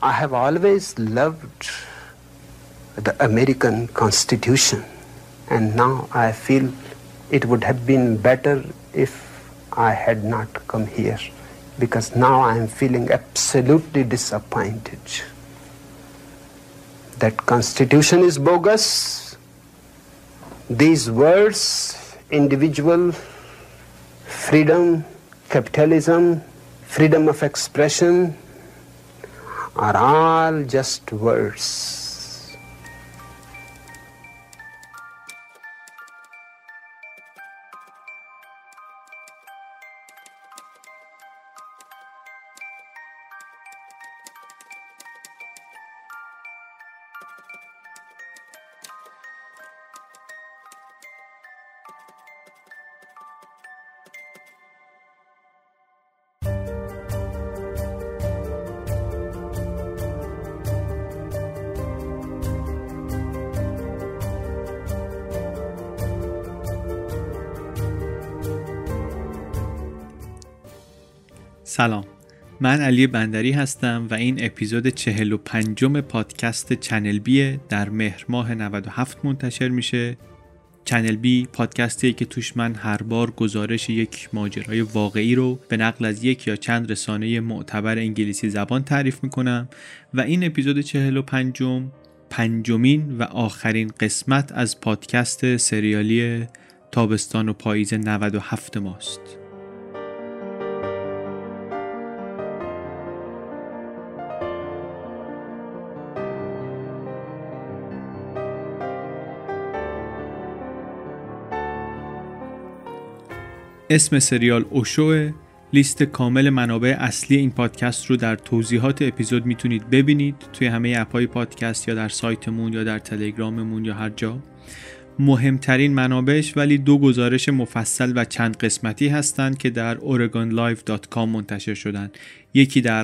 I have always loved the American Constitution, and now I feel it would have been better if I had not come here, because now I am feeling absolutely disappointed. That Constitution is bogus. These words, individual freedom, capitalism, freedom of expression, are all just words. سلام، من علی بندری هستم و این اپیزود 45 پادکست چنل بیه در مهر ماه 97 منتشر میشه. چنل بی پادکستیه که توش من هر بار گزارش یک ماجرای واقعی رو به نقل از یک یا چند رسانه معتبر انگلیسی زبان تعریف میکنم و این اپیزود 45 پنجمین و آخرین قسمت از پادکست سریالی تابستان و پاییز 97 ماست. اسم سریال اوشوه. لیست کامل منابع اصلی این پادکست رو در توضیحات اپیزود میتونید ببینید توی همه اپهای پادکست یا در سایتمون یا در تلگراممون یا هر جا. مهمترین منابعش ولی 2 گزارش مفصل و چند قسمتی هستند که در oregonlive.com منتشر شدن. یکی در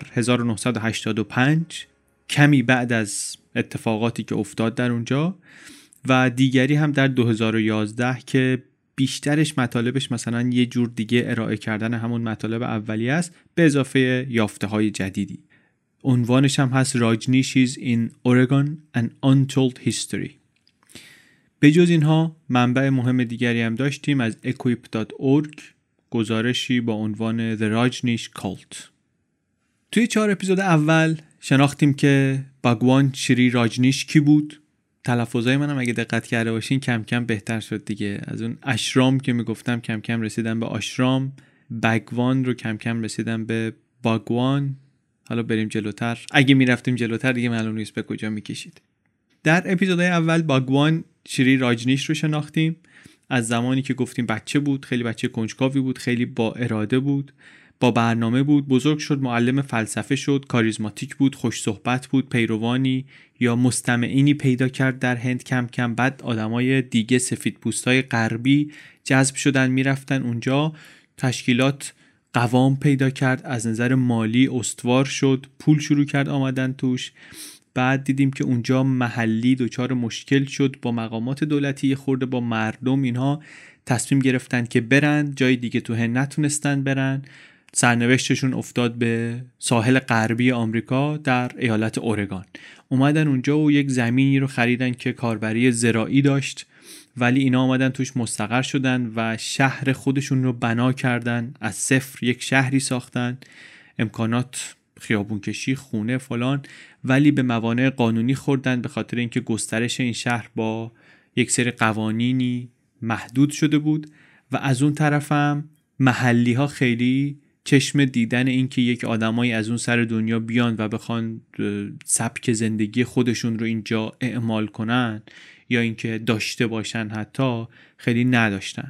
1985 کمی بعد از اتفاقاتی که افتاد در اونجا و دیگری هم در 2011 که بیشترش مطالبش مثلا یه جور دیگه ارائه کردن همون مطالب اولیه است به اضافه یافته های جدیدی. عنوانش هم هست Rajneeshis in Oregon an Untold History. به جز اینها منبع مهم دیگری هم داشتیم از equip.org، گزارشی با عنوان The Rajneesh Cult. توی 4 اپیزود اول شناختیم که باگوان شری راجنیش کی بود. تلفظای منم اگه دقت کرده باشین کم کم بهتر شد دیگه. از اون اشرام که میگفتم کم کم رسیدم به آشرام، باگوان رو کم کم رسیدم به باگوان. حالا بریم جلوتر، اگه میرفتیم جلوتر دیگه معلوم نیست به کجا میکشید. در اپیزودهای اول باگوان شری راجنیش رو شناختیم. از زمانی که گفتیم بچه بود، خیلی بچه کنجکاوی بود، خیلی با اراده بود، با برنامه بود، بزرگ شد، معلم فلسفه شد، کاریزماتیک بود، خوش صحبت بود، پیروانی یا مستمعینی پیدا کرد در هند. کم کم بعد آدمای دیگه سفیدپوستای غربی جذب شدن، میرفتن اونجا، تشکیلات قوام پیدا کرد، از نظر مالی استوار شد، پول شروع کرد آمدن توش. بعد دیدیم که اونجا محلی دچار مشکل شد با مقامات دولتی، خورده با مردم، اینها تصمیم گرفتن که برن جای دیگه تو هند نتونستن برن. سرنوشتشون افتاد به ساحل غربی آمریکا در ایالت اورگان. اومدن اونجا و یک زمینی رو خریدن که کاربری زراعی داشت، ولی اینا اومدن توش مستقر شدن و شهر خودشون رو بنا کردن، از صفر یک شهری ساختن، امکانات خیابون کشی، خونه فلان، ولی به موانع قانونی خوردن به خاطر اینکه گسترش این شهر با یک سری قوانینی محدود شده بود و از اون طرفم محلی ها خیلی چشم دیدن این که یک آدمایی از اون سر دنیا بیان و بخوان سبک زندگی خودشون رو اینجا اعمال کنن یا اینکه داشته باشن حتی خیلی نداشتن.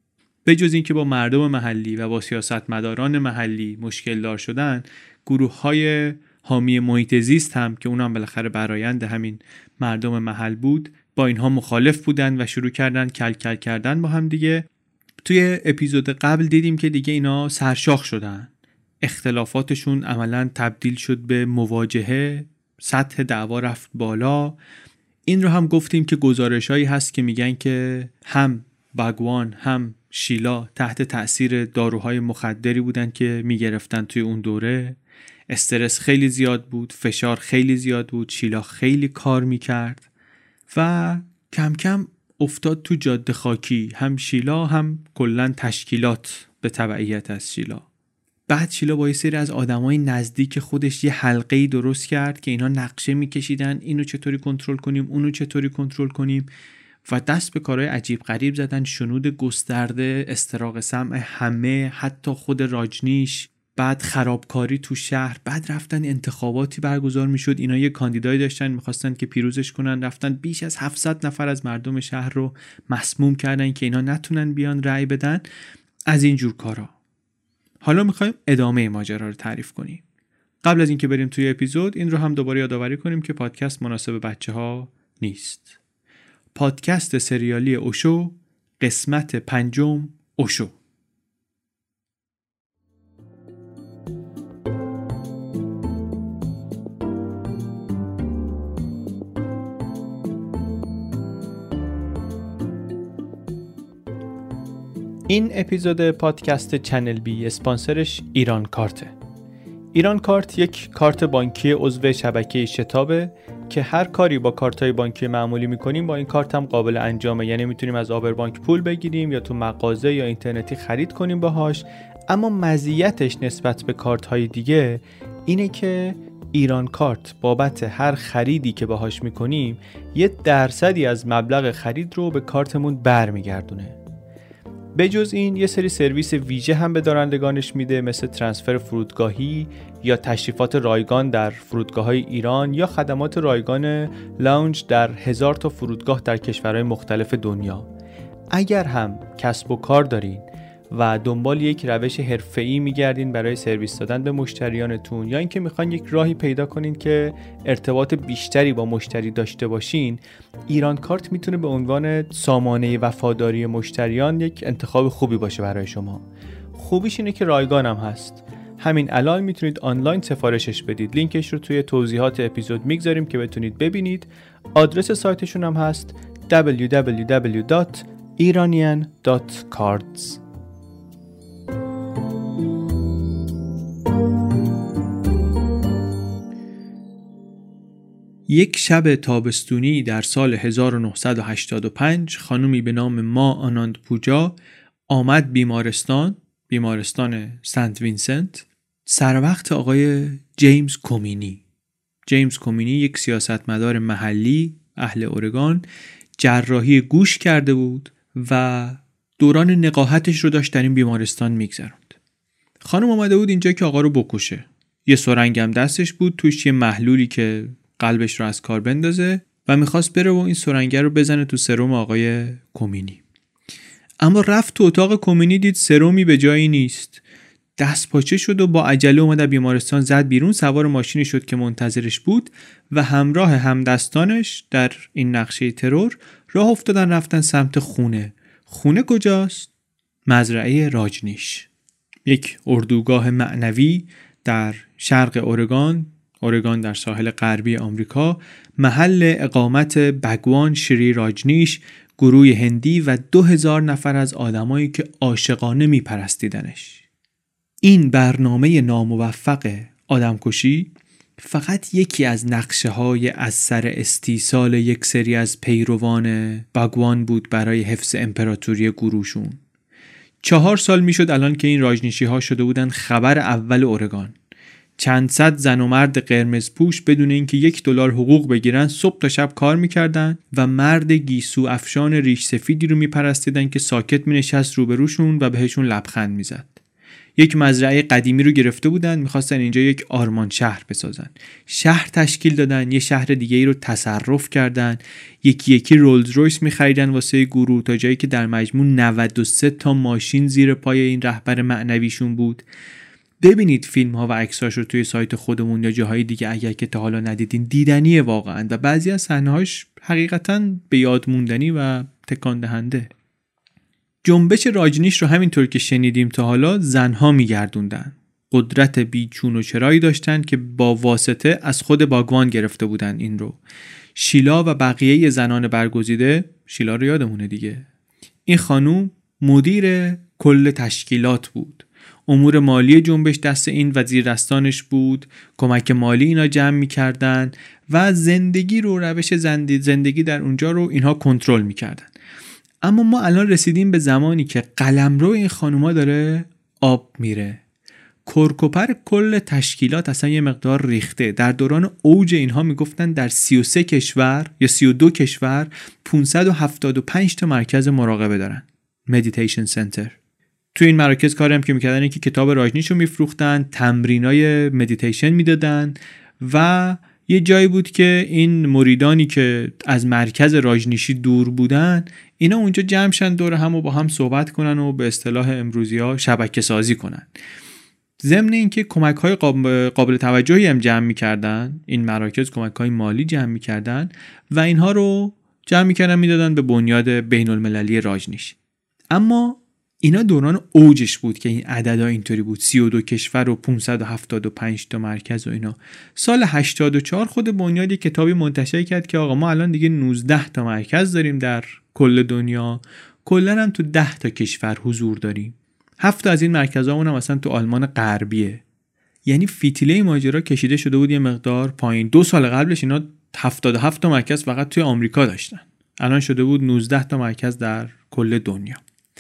به جز اینکه با مردم محلی و با سیاستمداران محلی مشکل دار شدن، گروه‌های حامی محیط زیست هم که اونم بالاخره برآیند همین مردم محل بود، با اینها مخالف بودن و شروع کردن کل کل کردن با هم دیگه. توی اپیزود قبل دیدیم که دیگه اینا سرشاخ شدن، اختلافاتشون عملاً تبدیل شد به مواجهه، سطح دعوا رفت بالا. این رو هم گفتیم که گزارشایی هست که میگن که هم باگوان هم شیلا تحت تأثیر داروهای مخدری بودن که میگرفتن توی اون دوره. استرس خیلی زیاد بود، فشار خیلی زیاد بود، شیلا خیلی کار میکرد و کم کم افتاد تو جاده خاکی، هم شیلا هم کلن تشکیلات به تبعیت از شیلا. بعد شیلا با یه سری از آدمای نزدیک خودش یه حلقه‌ای درست کرد که اینا نقشه میکشیدن اینو چطوری کنترل کنیم، اونو چطوری کنترل کنیم و دست به کارهای عجیب غریب زدن، شنود گسترده، استراق سمع همه، حتی خود راجنیش، بعد خرابکاری تو شهر، بعد رفتن انتخاباتی برگزار میشد، اینا یه کاندیدایی داشتن میخواستن که پیروزش کنن، رفتن بیش از 700 نفر از مردم شهر رو مسموم کردن که اینا نتونن بیان رأی بدن. از این جور کارا. حالا میخوایم ادامه ماجرا رو تعریف کنیم. قبل از اینکه بریم توی اپیزود، این رو هم دوباره یادآوری کنیم که پادکست مناسب بچه‌ها نیست. پادکست سریالی اوشو، قسمت 5 اوشو. این اپیزود پادکست چنل بی اسپانسرش ایران کارته. ایران کارت یک کارت بانکی عضو شبکه شتابه که هر کاری با کارت‌های بانکی معمولی می‌کنیم با این کارت هم قابل انجامه. یعنی میتونیم از آبربانک پول بگیریم یا تو مغازه یا اینترنتی خرید کنیم باهاش. اما مزیتش نسبت به کارت‌های دیگه اینه که ایران کارت بابت هر خریدی که باهاش می‌کنیم 1% از مبلغ خرید رو به کارتمون برمیگردونه. به جز این یه سری سرویس ویژه هم به دارندگانش میده، مثل ترانسفر فرودگاهی یا تشریفات رایگان در فرودگاه‌های ایران یا خدمات رایگان لاونج در 1000 تا فرودگاه در کشورهای مختلف دنیا. اگر هم کسب و کار دارین و دنبال یک روش حرفه‌ای میگردین برای سرویس دادن به مشتریانتون یا اینکه میخواین یک راهی پیدا کنین که ارتباط بیشتری با مشتری داشته باشین، ایران کارت میتونه به عنوان سامانه وفاداری مشتریان یک انتخاب خوبی باشه برای شما. خوبیش اینه که رایگان هم هست. همین الان میتونید آنلاین سفارشش بدید. لینکش رو توی توضیحات اپیزود میگذاریم که بتونید ببینید. آدرس سایتشون هم هست www.iranian.cards. یک شب تابستونی در سال 1985 خانومی به نام ما آناند پوجا آمد بیمارستان سنت وینسنت سر وقت آقای جیمز کومینی. جیمز کومینی یک سیاستمدار محلی اهل اورگان جراحی گوش کرده بود و دوران نقاهتش رو داشت در این بیمارستان میگذروند. خانم اومده بود اینجا که آقا رو بکشه. یه سرنگم دستش بود، توش یه محلولی که قلبش رو از کار بندازه و میخواست بره و این سرنگه رو بزنه تو سرم آقای کومینی. اما رفت تو اتاق کومینی، دید سرمی به جایی نیست. دست پاچه شد و با عجله اومد بیمارستان، زد بیرون، سوار ماشینی شد که منتظرش بود و همراه همدستانش در این نقشه ترور راه افتادن، رفتن سمت خونه. خونه کجاست؟ مزرعه راجنیش، یک اردوگاه معنوی در شرق اورگان در ساحل غربی آمریکا، محل اقامت بگوان شری راجنیش، گروه هندی و 2000 نفر از آدمایی که عاشقانه میپرستیدنش. این برنامه ناموفق آدمکشی فقط یکی از نقشه‌های از سر استیصال یک سری از پیروان بگوان بود برای حفظ امپراتوری گروهشون. 4 سال میشد الان که این راجنیشی ها شده بودن خبر اول اورگان. چند صد زن و مرد قرمز پوش بدون اینکه $1 حقوق بگیرن صبح تا شب کار میکردن و مرد گیسو افشان ریش سفیدی رو میپرستیدن که ساکت مینشست روبروشون و بهشون لبخند میزد. یک مزرعه قدیمی رو گرفته بودن، میخواستن اینجا یک آرمان شهر بسازن. شهر تشکیل دادن، یه شهر دیگه ای رو تصرف کردن، یکی یکی رولز رویس میخریدن واسه گروه تا جایی که در مجموع 93 تا ماشین زیر پای این رهبر معنویشون بود. ببینید فیلم ها و عکساش رو توی سایت خودمون یا جاهای دیگه اگر که تا حالا ندیدین، دیدنیه واقعا و بعضی از صحنه‌هاش حقیقتاً به یاد موندنی و تکان دهنده. جنبش راجنیش رو همینطور که شنیدیم تا حالا زنها میگردوندن. قدرت بیچون و چرایی داشتن که با واسطه از خود باگوان گرفته بودن این رو. شیلا و بقیه زنان برگزیده، شیلا رو یادمونه دیگه، این خانوم مدیر کل تشکیلات بود. امور مالی جنبش دست این وزیر دستانش بود، کمک مالی اینا جمع میکردن و زندگی رو، روش زندگی در اونجا رو اینها کنترل میکردن. اما ما الان رسیدیم به زمانی که قلمرو این خانوما داره آب میره. کرکوپر کل تشکیلات اصلا یه مقدار ریخته. در دوران اوج اینها میگفتن در 33 کشور یا 32 کشور 575 تا مرکز مراقبه دارن، مدیتیشن سنتر. تو این مراکز کاری هم که میکردن اینه که کتاب راجنیشو میفروختن، تمرینای مدیتیشن میدادن و یه جایی بود که این مریدانی که از مرکز راجنیشی دور بودن اینا اونجا جمع شن دور هم و با هم صحبت کنن و به اصطلاح امروزی‌ها شبکه سازی کنن. ضمن اینکه کمک‌های قابل توجهی هم جمع می‌کردن، این مراکز کمک‌های مالی جمع می‌کردن و اینها رو جمع می‌کردن میدادن به بنیاد بین‌المللی راجنیش. اما اینا دوران اوجش بود که این عددا اینطوری بود، 32 کشور و 575 تا مرکز و اینا. سال 84 خود بنیاد کتابی منتشر کرد که آقا ما الان دیگه 19 تا مرکز داریم در کل دنیا، کلا هم تو 10 تا کشور حضور داریم. 7 تا از این مرکزامون هم مثلا تو آلمان غربیه. یعنی فتیله ماجرا کشیده شده بود یه مقدار پایین. 2 سال قبلش اینا 77 تا مرکز فقط توی آمریکا داشتن، الان شده بود 19 تا مرکز در کل دنیا.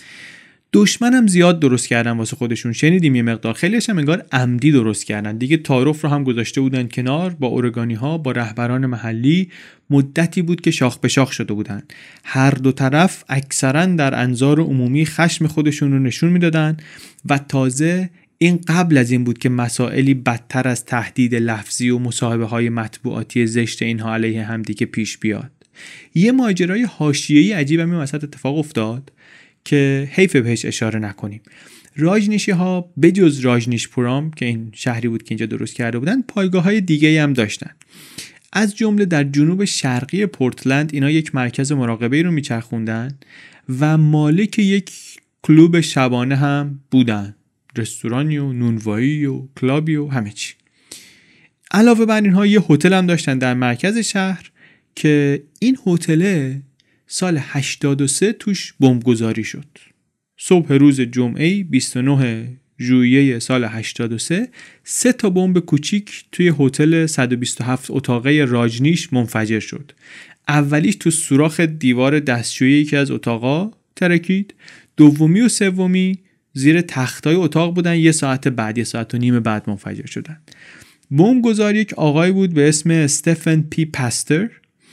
دشمن هم زیاد درست کردن واسه خودشون، شنیدیم یه مقدار، خیلیش هم انگار عمدی درست کردن دیگه. تعارف رو هم گذاشته بودن کنار با اورگانی ها، با رهبران محلی. مدتی بود که شاخ به شاخ شده بودن، هر دو طرف اکثرا در انظار عمومی خشم خودشون رو نشون میدادن و تازه این قبل از این بود که مسائلی بدتر از تهدید لفظی و مصاحبه های مطبوعاتی زشت اینها علیه هم دیگه پیش بیاد. یه ماجرای حاشیه‌ای عجیب هم این وسط اتفاق افتاد که حیف بهش اشاره نکنیم. راجنیشی ها بجز راجنیشپورام که این شهری بود که اینجا درست کرده بودن، پایگاه های دیگه هم داشتن. از جمله در جنوب شرقی پورتلند اینا یک مرکز مراقبه رو میچرخوندن و مالک یک کلوب شبانه هم بودن، رستورانی و نونوایی و کلابی و همه چی. علاوه بر اینها یه هتل هم داشتن در مرکز شهر که این هتل سال 83 توش بمبگذاری شد. صبح روز جمعه 29 ژوئیه سال 83 3 تا بمب کوچیک توی هتل 127 اتاقه راجنیش منفجر شد. اولیش تو سوراخ دیوار دستشویی یکی از اتاقا ترکید، دومی و سومی زیر تختای اتاق بودن. 1 ساعت بعد، 1.5 ساعت بعد منفجر شدن. بمبگذاری یک آقای بود به اسم استفن پی پاستر،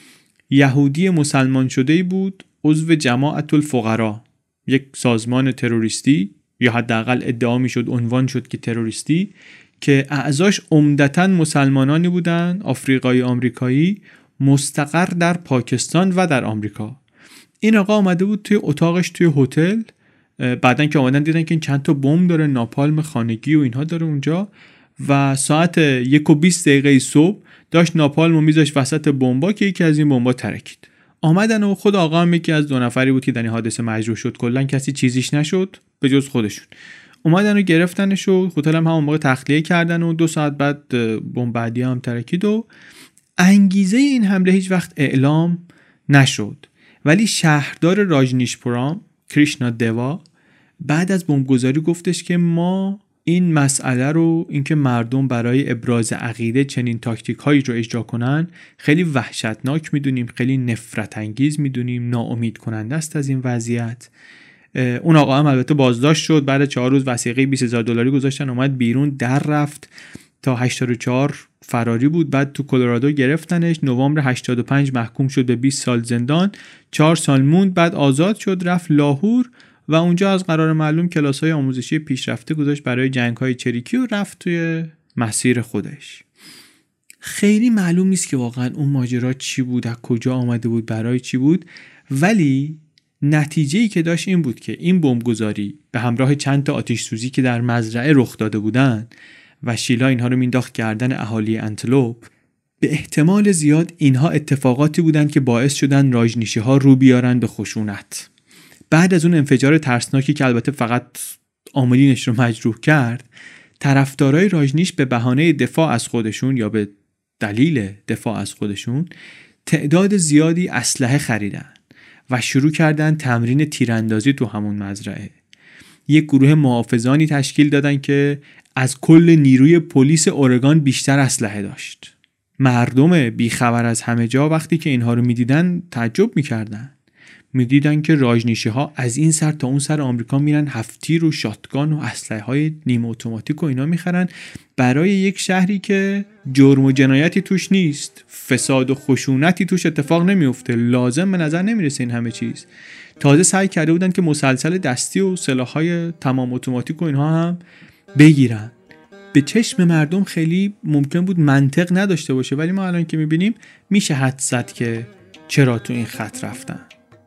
یهودی مسلمان شده‌ای بود، عضو جماعت الفقرا، یک سازمان تروریستی یا حداقل ادعا میشد عنوان شد که تروریستی، که اعضاش عمدتاً مسلمانانی بودن، آفریقایی آمریکایی، مستقر در پاکستان و در آمریکا. این آقا آمده بود توی اتاقش توی هتل، بعدن که آمدن دیدن که این چند تا بمب داره، ناپالم خانگی و اینها داره اونجا، و ساعت 1:20 صبح داشت ناپالمو میذاشت وسط بمبا که یکی از این بمبا ترکید. آمدن و خود آقا هم یکی از 2 نفری بود که در این حادثه مجروح شد، کلا کسی چیزیش نشد به جز خودشون. اومدن و گرفتنش و هتل هم همون موقع تخلیه کردن و 2 ساعت بعد بمب بعدی هم ترکید و انگیزه این حمله هیچ وقت اعلام نشد. ولی شهردار راجنیشپورام کریشنا دیوا بعد از بمبگذاری گفتش که ما این مسئله رو، اینکه مردم برای ابراز عقیده چنین تاکتیک هایی رو اجرا کنن، خیلی وحشتناک میدونیم، خیلی نفرت انگیز میدونیم، ناامید کننده است از این وضعیت. اون آقا هم البته بازداشت شد، بعد 4 روز وثیقه $20,000 گذاشتن، اومد بیرون، در رفت تا 84 فراری بود. بعد تو کلرادو گرفتنش، نوامبر 85 محکوم شد به 20 سال زندان، 4 سال موند، بعد آزاد شد، رفت لاهور و اونجا از قرار معلوم کلاس‌های آموزشی پیشرفته گذاشت برای جنگ‌های چریکی و رفت توی مسیر خودش. خیلی معلوم نیست که واقعا اون ماجرا چی بود، از کجا آمده بود، برای چی بود، ولی نتیجه‌ای که داشت این بود که این بمبگذاری به همراه چند تا آتش سوزی که در مزرعه رخ داده بودن و شیلا اینها رو مینداخت گردن اهالی انتلوپ، به احتمال زیاد اینها اتفاقاتی بودن که باعث شدن راجنیشی‌ها رو بیارن به خشونت. بعد از اون انفجار ترسناکی که البته فقط عاملینش رو مجروح کرد، طرفدارای راجنیش به بهانه دفاع از خودشون یا به دلیل دفاع از خودشون تعداد زیادی اسلحه خریدن و شروع کردن تمرین تیراندازی تو همون مزرعه. یک گروه محافظانی تشکیل دادن که از کل نیروی پلیس اورگان بیشتر اسلحه داشت. مردم بیخبر از همه جا وقتی که اینها رو میدیدن تعجب میکردن. میدیدن که راجنیشی‌ها از این سر تا اون سر آمریکا میرن هفتیر و شاتگان و اسلحه‌های نیمه اتوماتیک و اینا میخرن برای یک شهری که جرم و جنایتی توش نیست، فساد و خشونتی توش اتفاق نمیفته. لازم به نظر نمیرسه این همه چیز. تازه سعی کرده بودن که مسلسل دستی و سلاح‌های تمام اتوماتیک و اینها هم بگیرن. به چشم مردم خیلی ممکن بود منطق نداشته باشه، ولی ما الان که میبینیم میشه حدس زد که چرا تو این خط رفتن.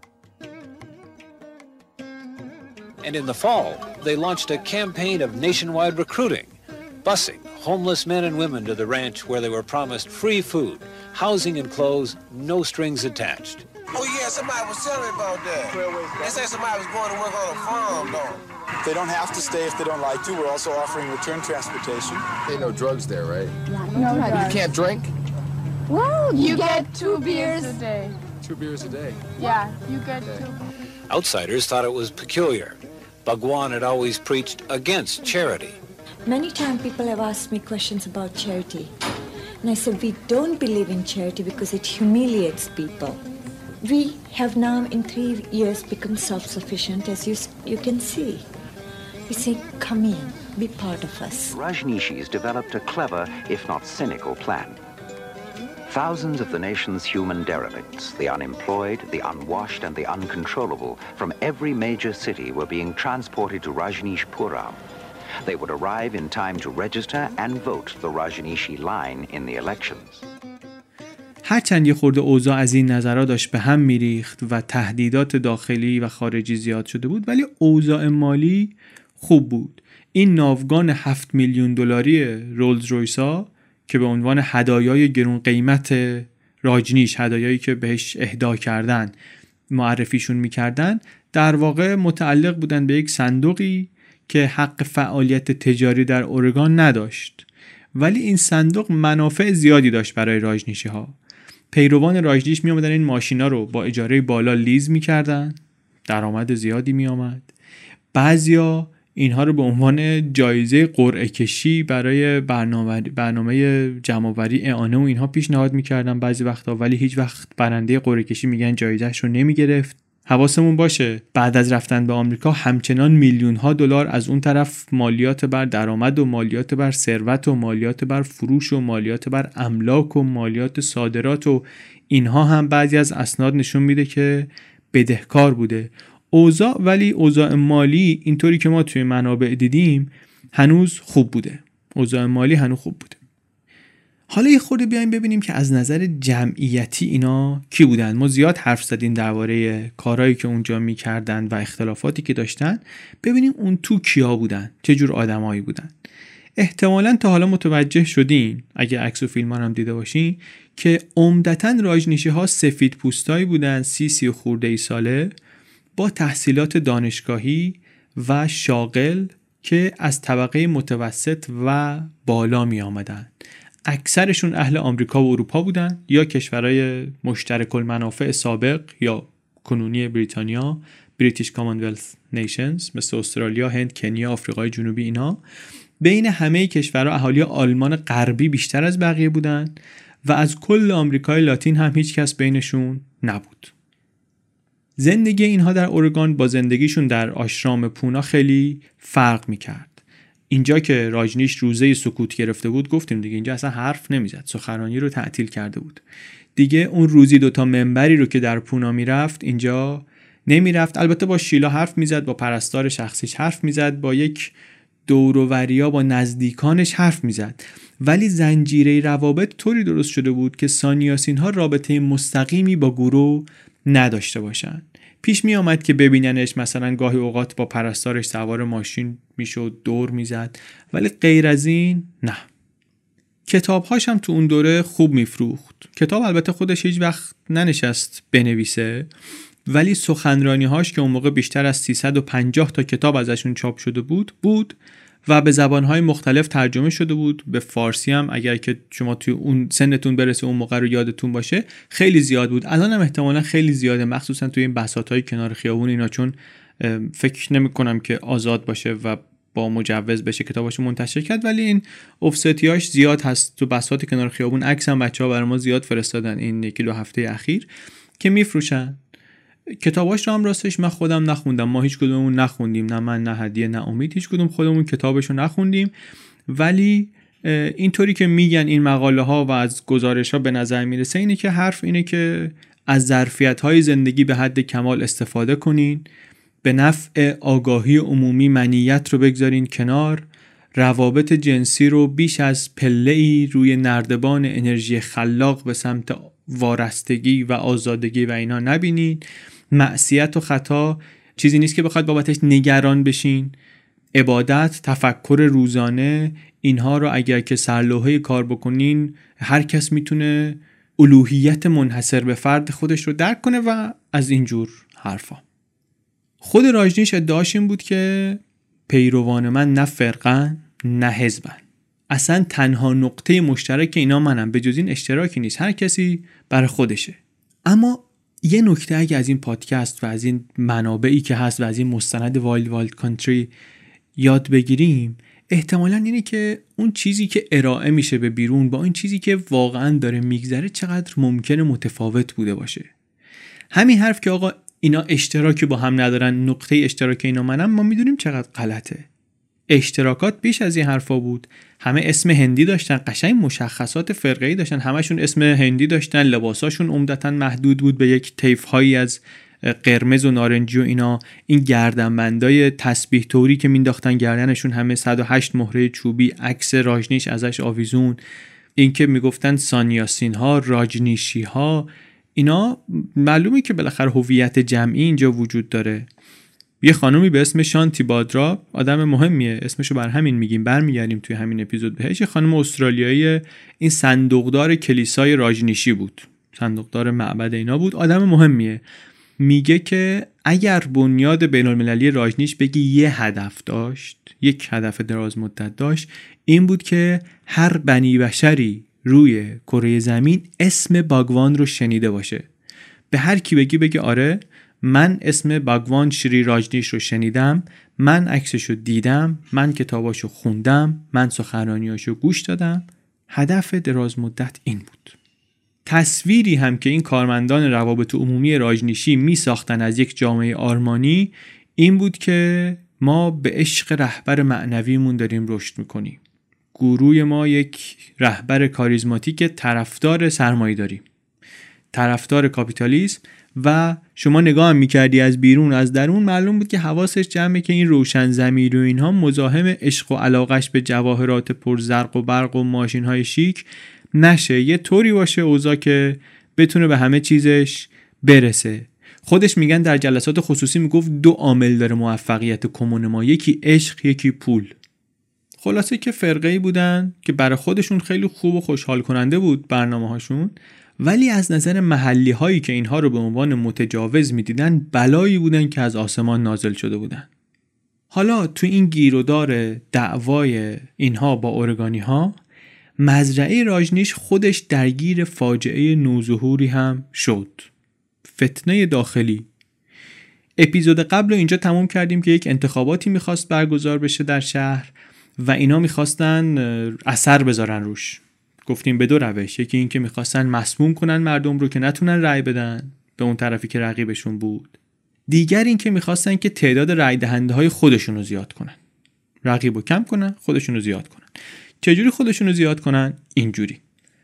And in the fall, they launched a campaign of nationwide recruiting, busing homeless men and women to the ranch where they were promised free food, housing and clothes, no strings attached. Oh yeah, somebody was telling me about that. They said somebody was going to work on a farm, though. They don't have to stay if they don't like to. We're also offering return transportation. Ain't no drugs there, right? No drugs. You can't drink? Well, you get 2 beers a day. 2 beers a day? Yeah, you get Okay. 2. Outsiders thought it was peculiar. Bhagwan had always preached against charity. Many times people have asked me questions about charity. And I said, we don't believe in charity because it humiliates people. We have now in 3 years become self-sufficient, as you can see. We say, come in, be part of us. Rajneeshis developed a clever, if not cynical, plan. Thousands of the nation's human derelicts, the unemployed, the unwashed, and the uncontrollable, from every major city were being transported to Rajneeshpuram. They would arrive in time to register and vote the Rajneeshi line in the elections. هرچند یه خورده اوضاع از این نظرها داشت به هم میریخت و تهدیدات داخلی و خارجی زیاد شده بود، ولی اوضاع مالی خوب بود. این ناوگان 7 میلیون دلاری رولز رویسا که به عنوان هدایای گرون قیمت راجنیش، هدایایی که بهش اهدا کردن، معرفیشون میکردن، در واقع متعلق بودن به یک صندوقی که حق فعالیت تجاری در اورگان نداشت، ولی این صندوق منافع زیادی داشت برای راجنیشی ها. پیروان راجنیش می آمدن این ماشینا رو با اجاره بالا لیز میکردن، درآمد زیادی می آمد. بعضیا اینها رو به عنوان جایزه قرعه کشی برای برنامه جمع‌آوری اعانه و اینها پیشنهاد میکردن بعضی وقتا، ولی هیچ وقت برنده قرعه کشی میگن جایزه‌اش رو نمیگرفت. حواسمون باشه بعد از رفتن به آمریکا همچنان میلیون ها دلار از اون طرف مالیات بر درآمد و مالیات بر ثروت و مالیات بر فروش و مالیات بر املاک و مالیات صادرات و اینها هم بعضی از اسناد نشون میده که بدهکار بوده. ولی اوضاع مالی اینطوری که ما توی منابع دیدیم هنوز خوب بوده. اوضاع مالی هنوز خوب بوده. حالا یه خورده بیایم ببینیم که از نظر جمعیتی اینا کی بودن. ما زیاد حرف زدیم درباره کارهایی که اونجا میکردن و اختلافاتی که داشتن. ببینیم اون تو کیا بودن، چه جور آدمایی بودن. احتمالاً تا حالا متوجه شدین اگه عکس و فیلم هم دیده باشین که عمدتاً راجنیشی ها سفید پوستایی بودن، 30 خورده ای ساله، با تحصیلات دانشگاهی و شاغل که از طبقه متوسط و بالا می آمدن. اکثرشون اهل آمریکا و اروپا بودن یا کشورهای مشترک المنافع سابق یا کنونی بریتانیا، بریتیش کامنولث نیشنز مثل استرالیا، هند، کنیا، آفریقای جنوبی. اینا بین همه کشورها اهالی آلمان غربی بیشتر از بقیه بودن و از کل آمریکای لاتین هم هیچ کس بینشون نبود. زندگی اینها در اورگان با زندگیشون در آشرام پونا خیلی فرق میکرد. اینجا که راجنیش روزه سکوت گرفته بود، گفتیم دیگه اینجا اصلا حرف نمیزد، سخنرانی رو تعطیل کرده بود دیگه. اون روزی 2 منبری رو که در پونا میرفت اینجا نمیرفت. البته با شیلا حرف میزد، با پرستار شخصیش حرف میزد، با یک دورووریا با نزدیکانش حرف میزد، ولی زنجیره روابط طوری درست شده بود که سانیاسین ها رابطه مستقیمی با گروه نداشته باشن. پیش می آمد که ببیننش، مثلا گاهی اوقات با پرستارش سوار ماشین میشد، دور میزد، ولی غیر از این نه. کتابهاش هم تو اون دوره خوب میفروخت. کتاب البته خودش هیچ وقت ننشست بنویسه، ولی سخنرانی‌هاش که اون موقع بیشتر از 350 تا کتاب ازشون چاپ شده بود و به زبان‌های مختلف ترجمه شده بود. به فارسی هم اگر که شما توی اون سنتون برسه اون موقع رو یادتون باشه خیلی زیاد بود. الان هم احتمالاً خیلی زیاده، مخصوصا توی این بساط‌های کنار خیابون اینا، چون فکر نمی کنم که آزاد باشه و با مجوز بشه کتاباشو منتشر کرد، ولی این افستیاش زیاد هست تو بساط کنار خیابون. عکس هم بچه‌ها برای ما زیاد فرستادن این 1-2 هفته اخیر که میفروشن. کتاباش رو هم راستش من خودم نخوندم، ما هیچ کدوممون نخوندیم، نه من نه هدیه نه امید، هیچ کدوم خودمون کتابشو نخوندیم. ولی اینطوری که میگن این مقاله ها و از گزارش ها به نظر میرسه اینه که حرف اینه که از ظرفیت های زندگی به حد کمال استفاده کنین، به نفع آگاهی عمومی منیت رو بگذارین کنار، روابط جنسی رو بیش از پله‌ای روی نردبان انرژی خلاق به سمت وارستگی و آزادگی و اینا نبینین. معصیت و خطا چیزی نیست که بخواد بابتش نگران بشین. عبادت، تفکر روزانه، اینها رو اگر که سرلوحه کار بکنین، هر کس میتونه الوهیت منحصر به فرد خودش رو درک کنه و از اینجور حرفا. خود راجنیش ادعاش این بود که پیروان من نه فرقن نه حزبن، اصلا تنها نقطه مشترک اینا منم، به جز این اشتراکی نیست، هر کسی برای خودشه. اما یه نکته اگه از این پادکست و از این منابعی که هست و از این مستند وایلد کانتری یاد بگیریم، احتمالاً اینه که اون چیزی که ارائه میشه به بیرون با این چیزی که واقعاً داره میگذره چقدر ممکنه متفاوت بوده باشه. همین حرف که آقا اینا اشتراکی با هم ندارن، نقطه اشتراک اینا منم، ما میدونیم چقدر غلطه. اشتراکات بیش از این حرفا بود. همه اسم هندی داشتن، قشنگ مشخصات فرقه‌ای داشتن، همشون اسم هندی داشتن، لباساشون عمدتاً محدود بود به یک طیف‌هایی از قرمز و نارنجی و اینا. این گردنبندای تسبیح طوری که مینداختن گردنشون همه 108 مهره چوبی، عکس راجنیش ازش آویزون. این که میگفتن سانیاسین ها، راجنیشی ها، اینا معلومه که بالاخره هویت جمعی اینجا وجود داره. یه خانومی به اسم شانتی بادرا، آدم مهمیه، اسمشو بر همین میگیم، برمیگردیم توی همین اپیزود بهش. یه خانم استرالیایی، این صندوقدار کلیسای راجنیشی بود، صندوقدار معبد اینا بود، آدم مهمیه. میگه که اگر بنیاد بین‌المللی راجنیش بگی یه هدف داشت، یک هدف دراز مدت داشت، این بود که هر بنی بشری روی کره زمین اسم باگوان رو شنیده باشه. به هر کی بگی آره من اسم باگوان شری راجنیش رو شنیدم، من عکسشو دیدم، من کتاباشو خوندم، من سخنرانیاشو گوش دادم. هدف دراز مدت این بود. تصویری هم که این کارمندان روابط عمومی راجنیشی می ساختن از یک جامعه آرمانی این بود که ما به عشق رهبر معنویمون داریم رشد میکنیم. گروه ما یک رهبر کاریزماتیک طرفدار سرمایه‌داری، طرفدار کاپیتالیسم، و شما نگاه هم میکردی از بیرون از درون معلوم بود که حواسش جمعه که این روشن ضمیر و اینها مزاحم عشق و علاقش به جواهرات پر زرق و برق و ماشین‌های شیک نشه، یه طوری باشه اوضاع که بتونه به همه چیزش برسه. خودش میگن در جلسات خصوصی میگفت 2 عامل داره موفقیت کمون ما، یکی عشق یکی پول. خلاصه که فرقه‌ای بودن که برای خودشون خیلی خوب و خوشحال کننده بود برنامه‌هاشون، ولی از نظر محلی هایی که اینها رو به عنوان متجاوز میدیدن بلایی بودن که از آسمان نازل شده بودن. حالا تو این گیرودار دعوای اینها با اورگانی ها، مزرعه راجنیش خودش درگیر فاجعه نوظهوری هم شد. فتنه داخلی. اپیزود قبل رو اینجا تموم کردیم که یک انتخاباتی میخواست برگزار بشه در شهر و اینا میخواستن اثر بذارن روش. گفتیم به 2 روش، یکی این که میخواستن مسموم کنن مردم رو که نتونن رأی بدن به اون طرفی که رقیبشون بود، دیگر این که میخواستن که تعداد رأی دهنده های خودشون رو زیاد کنن، رقیب رو کم کنن خودشون رو زیاد کنن. چجوری خودشون رو زیاد کنن؟ اینجوری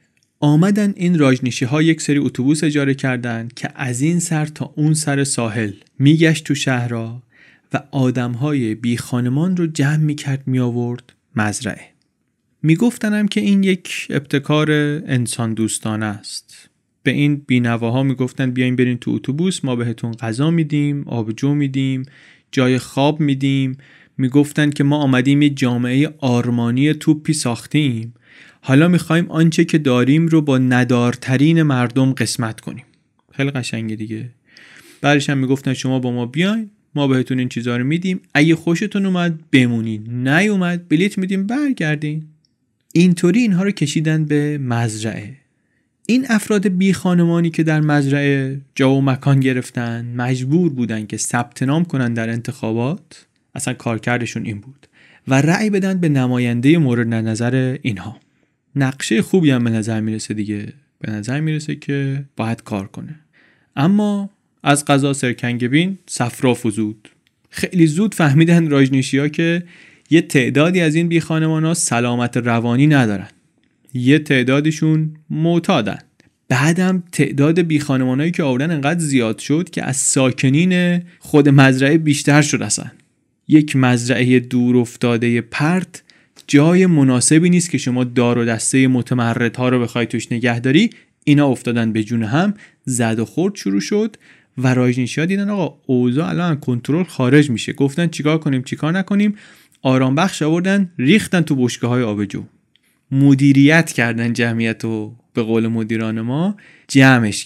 آمدن این راجنیشی ها یک سری اتوبوس اجاره کردن که از این سر تا اون سر ساحل میگشت تو شهرها و آدمهای بی خانمان رو جمع میکرد میآورد مزرعه. میگفتنم که این یک ابتکار انسان دوستانه است. به این بینواها میگفتن بیاین برین تو اتوبوس، ما بهتون غذا میدیم، آبجو میدیم، جای خواب میدیم. میگفتن که ما آمدیم یه جامعه آرمانی توپی ساختیم، حالا میخوایم آنچه که داریم رو با ندارترین مردم قسمت کنیم. خیلی قشنگه دیگه. بعدش هم میگفتن شما با ما بیاین، ما بهتون این چیزا رو میدیم، اگه خوشتون اومد بمونین، نیومد بلیت میدیم برگردین. اینطوری اینها رو کشیدن به مزرعه. این افراد بی خانمانی که در مزرعه جا و مکان گرفتن مجبور بودن که ثبت نام کنن در انتخابات، اصلا کارکردشون این بود، و رأی بدن به نماینده مورد نظر اینها. نقشه خوبی هم به نظر میرسه دیگه، به نظر میرسه که باید کار کنه. اما از قضا سرکنگبین صفرا فزود. خیلی زود فهمیدن راجنیشی‌ها که یه تعدادی از این بی خانمان‌ها سلامت روانی ندارن، یه تعدادشون معتادن. بعدم تعداد بی خانمانایی که آوردن انقدر زیاد شد که از ساکنین خود مزرعه بیشتر شد. اصلا یک مزرعه دور افتاده پرت جای مناسبی نیست که شما دار و دسته متمردها رو بخوای توش نگهداری. اینا افتادن به جون هم، زد و خورد شروع شد و راجنیشی‌ها دیدن آقا اوضاع الان کنترل خارج میشه. گفتن چیکار کنیم چیکار نکنیم، آرام بخش آوردن ریختن تو بشکه‌های آبجو، مدیریت کردن جمعیت رو، به قول مدیران ما جمعش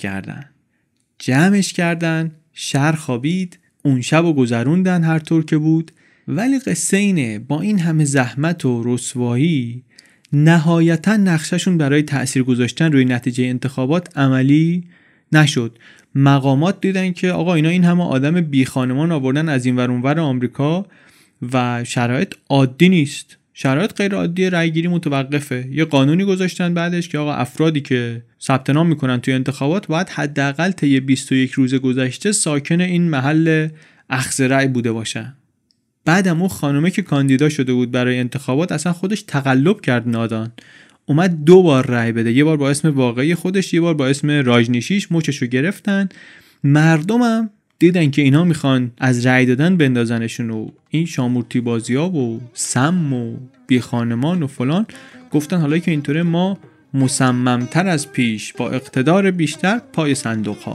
کردن. شهر خوابید، اون شب رو گذروندن هر طور که بود. ولی قصه اینه با این همه زحمت و رسوایی نهایتا نقششون برای تأثیر گذاشتن روی نتیجه انتخابات عملی نشد. مقامات دیدن که آقا اینا این همه آدم بی خانمان آوردن از این ور اون ور آمریکا و شرایط عادی نیست، شرایط غیر عادی، رأی گیری متوقفه. یه قانونی گذاشتن بعدش که آقا افرادی که ثبت نام میکنن توی انتخابات باید حداقل طی 21 روز گذشته ساکن این محل اخذ رأی بوده باشن. بعدم اون خانومه که کاندیدا شده بود برای انتخابات اصلا خودش تقلب کرد، نادان اومد 2 بار رأی بده، یه بار با اسم واقعی خودش، یه بار با اسم راجنیشیش. مچشو گرفتن. مردمم دیدن که اینا میخوان از رأی دادن بندازنشون و این شامورتی بازی‌ها و سم و بی خانمان و فلان، گفتن حالا که اینطوره ما مصممتر از پیش با اقتدار بیشتر پای صندوق ها.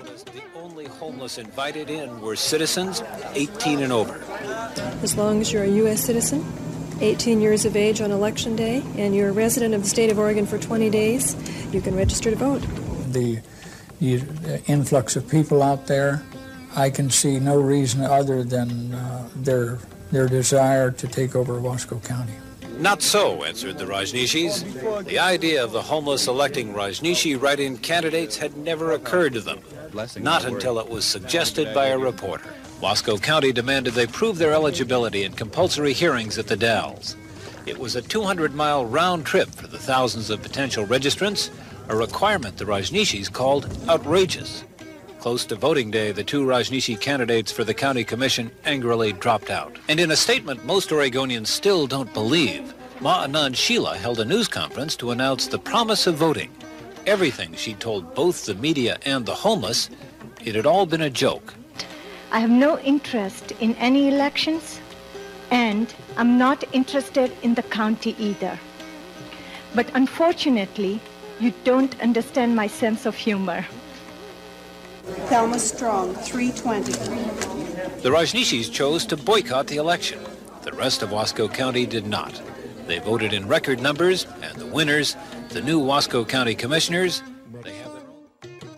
Invited in were citizens 18 and over. As long as you're a U.S. citizen, 18 years of age on election day, and you're a resident of the state of Oregon for 20 days, you can register to vote. The influx of people out there, I can see no reason other than their desire to take over Wasco County. Not so, answered the Rajneeshis. The idea of the homeless electing Rajneeshi write-in candidates had never occurred to them, not until it was suggested by a reporter. Wasco County demanded they prove their eligibility in compulsory hearings at the Dalles. It was a 200-mile round trip for the thousands of potential registrants, a requirement the Rajneeshis called outrageous. Close to voting day, the 2 Rajneeshi candidates for the county commission angrily dropped out. And in a statement most Oregonians still don't believe, Ma Anand Sheila held a news conference to announce the promise of voting. Everything she told both the media and the homeless, it had all been a joke. I have no interest in any elections, and I'm not interested in the county either. But unfortunately, you don't understand my sense of humor. Thelma Strong, 320. The Rajneeshis chose to boycott the election. The rest of Wasco County did not. They voted in record numbers, and the winners, the new Wasco County commissioners, they have their own.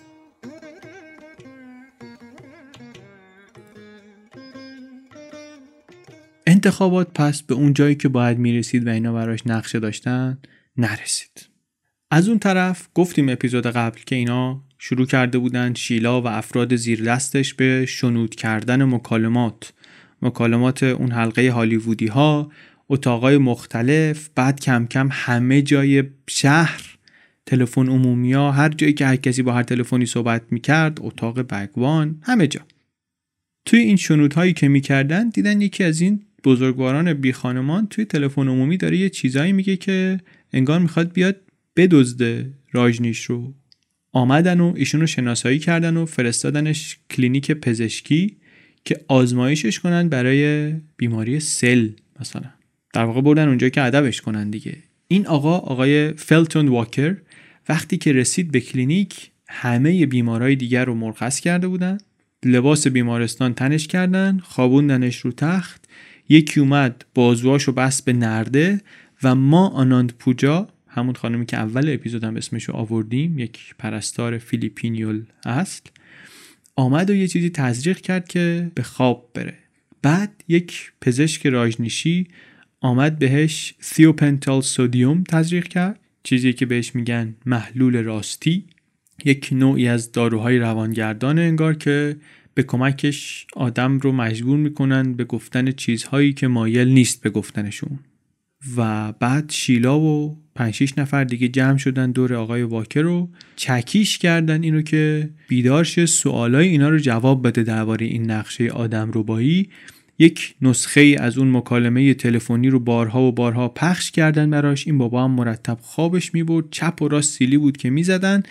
انتخابات پس به اون جایی که باید میرسید و اینا براش نقشه داشتن نرسید. از اون طرف گفتیم اپیزود قبل که اینا شروع کرده بودن شیلا و افراد زیر دستش به شنود کردن مکالمات اون حلقه هالیوودی ها، اتاقای مختلف، بعد کم کم همه جای شهر، تلفن عمومی ها، هر جایی که هر کسی با هر تلفنی صحبت میکرد، اتاق بگوان، همه جا. توی این شنودهایی که میکردن دیدن یکی از این بزرگواران بی خانمان توی تلفن عمومی داره یه چیزایی میگه که انگار میخواد بیاد بدزده راجنیش رو. آمدن و ایشونو شناسایی کردن و فرستادنش کلینیک پزشکی که آزمایشش کنن برای بیماری سل مثلا. در واقع بردن اونجا که ادبش کنن دیگه. این آقای فلتون واکر وقتی که رسید به کلینیک همه بیمارای دیگر رو مرخص کرده بودن، لباس بیمارستان تنش کردن، خوابوندنش رو تخت، یکی اومد بازوهاشو بست به نرده و ما آناند پوجا، همون خانمی که اول اپیزود هم اسمشو آوردیم، یک پرستار فیلیپینیول هست، آمد و یه چیزی تزریق کرد که به خواب بره. بعد یک پزشک راجنیشی آمد بهش تیوپنتال سودیوم تزریق کرد چیزی که بهش میگن محلول راستی، یک نوعی از داروهای روانگردان انگار که به کمکش آدم رو مجبور میکنن به گفتن چیزهایی که مایل نیست به گفتنشون. و بعد شیلا و 5-6 نفر دیگه جمع شدن دور آقای واکر رو چکیش کردن اینو که بیدار شه، سوالای اینا رو جواب بده درباره این نقشه آدمربایی. یک نسخه از اون مکالمه تلفنی رو بارها و بارها پخش کردن براش. این بابا هم مرتب خوابش میبرد، چپ و راست سیلی بود که میزدن،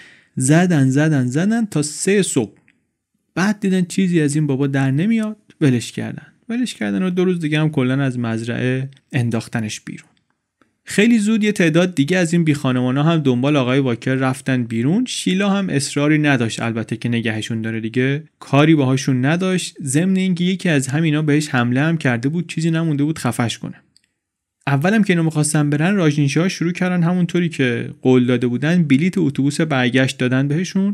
زدن تا 3 صبح. بعد دیدن چیزی از این بابا در نمیاد، ولش کردن و 2 روز دیگه هم کلن از مزرعه انداختنش بیرون. خیلی زود یه تعداد دیگه از این بیخانمانا هم دنبال آقای واکر رفتن بیرون. شیلا هم اصراری نداشت البته که نگهشون داره، دیگه کاری باهاشون نداشت. ضمن اینکه یکی از همینا بهش حمله هم کرده بود، چیزی نمونده بود خفش کنه. اولم که اینا می‌خواستن برن، راجنشی‌ها شروع کردن همونطوری که قول داده بودن بلیت اتوبوس برگشت دادن بهشون،